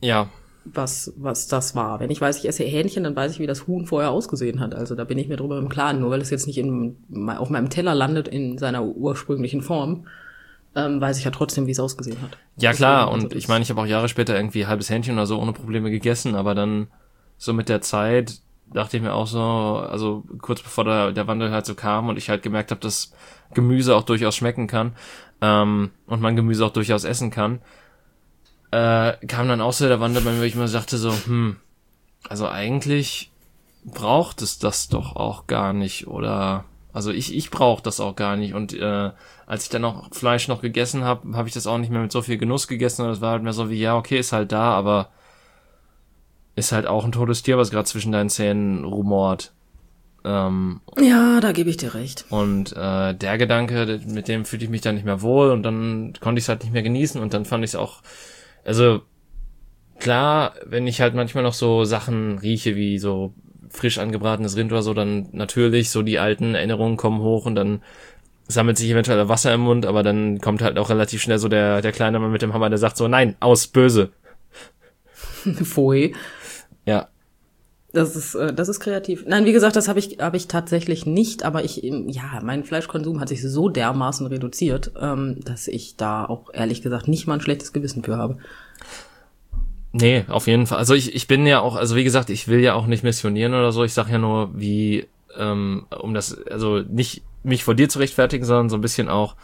B: das war. Wenn ich weiß, ich esse Hähnchen, dann weiß ich, wie das Huhn vorher ausgesehen hat. Also da bin ich mir drüber im Klaren. Nur weil es jetzt nicht auf meinem Teller landet in seiner ursprünglichen Form, weiß ich ja trotzdem, wie es ausgesehen hat.
A: Ja klar, und ich meine, ich habe auch Jahre später irgendwie halbes Hähnchen oder so ohne Probleme gegessen, aber dann so mit der Zeit dachte ich mir auch so, also kurz bevor der Wandel halt so kam und ich halt gemerkt habe, dass Gemüse auch durchaus schmecken kann und man Gemüse auch durchaus essen kann, kam dann auch so der Wandel bei mir, wo ich mir sagte so, also eigentlich braucht es das doch auch gar nicht, oder? Also ich brauche das auch gar nicht. Und als ich dann auch Fleisch noch gegessen habe ich das auch nicht mehr mit so viel Genuss gegessen. Das war halt mehr so wie, ja, okay, ist halt da, aber ist halt auch ein totes Tier, was gerade zwischen deinen Zähnen rumort.
B: Ja, da gebe ich dir recht.
A: Und der Gedanke, mit dem fühlte ich mich dann nicht mehr wohl und dann konnte ich es halt nicht mehr genießen und dann fand ich es auch, also klar, wenn ich halt manchmal noch so Sachen rieche, wie so frisch angebratenes Rind oder so, dann natürlich so die alten Erinnerungen kommen hoch und dann sammelt sich eventuell Wasser im Mund, aber dann kommt halt auch relativ schnell so der kleine Mann mit dem Hammer, der sagt so, nein, aus, böse.
B: Pfui.
A: Ja.
B: Das ist kreativ. Nein, wie gesagt, das habe ich tatsächlich nicht, aber mein Fleischkonsum hat sich so dermaßen reduziert, dass ich da auch ehrlich gesagt nicht mal ein schlechtes Gewissen für habe.
A: Nee, auf jeden Fall. Also ich bin ja auch, also wie gesagt, ich will ja auch nicht missionieren oder so. Ich sag ja nur, wie, um das, also nicht mich vor dir zu rechtfertigen, sondern so ein bisschen auch,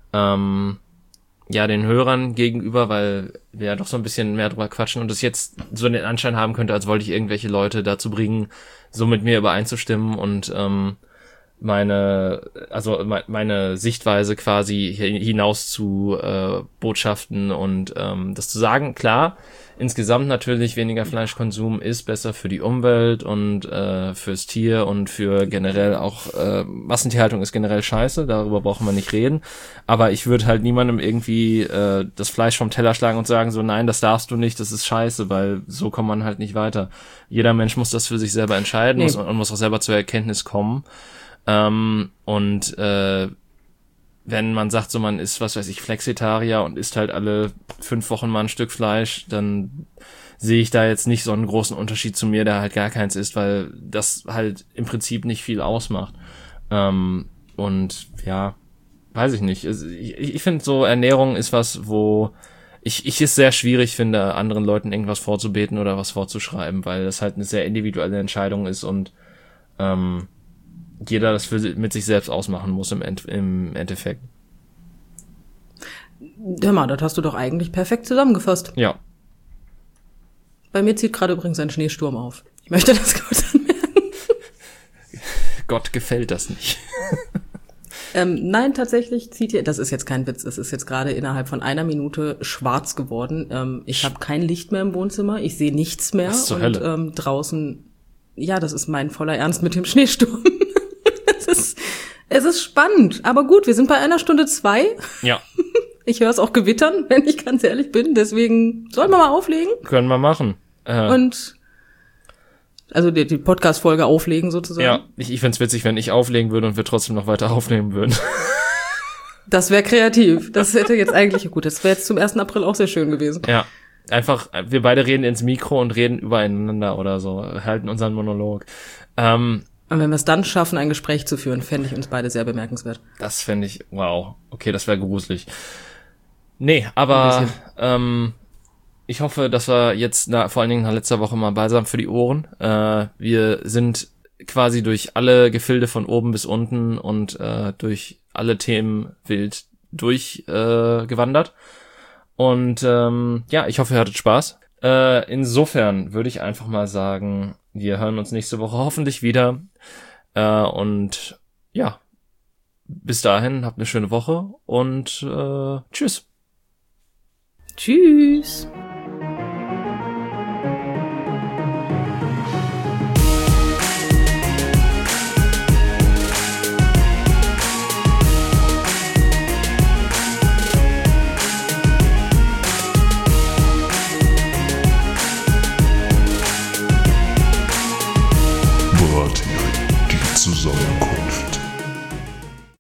A: ja, den Hörern gegenüber, weil wir ja doch so ein bisschen mehr drüber quatschen und es jetzt so den Anschein haben könnte, als wollte ich irgendwelche Leute dazu bringen, so mit mir übereinzustimmen und meine Sichtweise quasi hinaus zu Botschaften und das zu sagen. Klar, insgesamt natürlich weniger Fleischkonsum ist besser für die Umwelt und fürs Tier und für generell auch Massentierhaltung ist generell scheiße, darüber brauchen wir nicht reden. Aber ich würde halt niemandem irgendwie das Fleisch vom Teller schlagen und sagen so, nein, das darfst du nicht, das ist scheiße, weil so kommt man halt nicht weiter. Jeder Mensch muss das für sich selber entscheiden und muss auch selber zur Erkenntnis kommen. Wenn man sagt, so man ist, was weiß ich, Flexitarier und isst halt alle 5 Wochen mal ein Stück Fleisch, dann sehe ich da jetzt nicht so einen großen Unterschied zu mir, der halt gar keins isst, weil das halt im Prinzip nicht viel ausmacht. Und ja, weiß ich nicht. Ich finde so, Ernährung ist was, wo ich es sehr schwierig finde, anderen Leuten irgendwas vorzubeten oder was vorzuschreiben, weil das halt eine sehr individuelle Entscheidung ist und jeder das mit sich selbst ausmachen muss im Endeffekt.
B: Hör mal, das hast du doch eigentlich perfekt zusammengefasst.
A: Ja.
B: Bei mir zieht gerade übrigens ein Schneesturm auf. Ich möchte das kurz anmerken.
A: Gott gefällt das nicht.
B: Nein, tatsächlich zieht hier, das ist jetzt kein Witz, es ist jetzt gerade innerhalb von 1 Minute schwarz geworden. Ich habe kein Licht mehr im Wohnzimmer, ich sehe nichts mehr.
A: Was zur Hölle?
B: Und draußen, ja, das ist mein voller Ernst mit dem Schneesturm. Es ist spannend, aber gut, wir sind bei 1 Stunde 2.
A: Ja.
B: Ich höre es auch gewittern, wenn ich ganz ehrlich bin, deswegen sollen wir mal auflegen.
A: Können wir machen.
B: Und also die Podcast-Folge auflegen sozusagen.
A: Ja, ich find's witzig, wenn ich auflegen würde und wir trotzdem noch weiter aufnehmen würden.
B: Das wäre kreativ. Das hätte jetzt eigentlich, gut, das wäre jetzt zum 1. April auch sehr schön gewesen.
A: Ja, einfach, wir beide reden ins Mikro und reden übereinander oder so, halten unseren Monolog.
B: Und wenn wir es dann schaffen, ein Gespräch zu führen, fände ich uns beide sehr bemerkenswert.
A: Das fände ich, wow, okay, das wäre gruselig. Nee, aber ich hoffe, dass wir jetzt vor allen Dingen nach letzter Woche mal balsam für die Ohren. Wir sind quasi durch alle Gefilde von oben bis unten und durch alle Themen wild durchgewandert. Und ja, ich hoffe, ihr hattet Spaß. Insofern würde ich einfach mal sagen, wir hören uns nächste Woche hoffentlich wieder. Und ja, bis dahin, habt eine schöne Woche und tschüss.
B: Tschüss.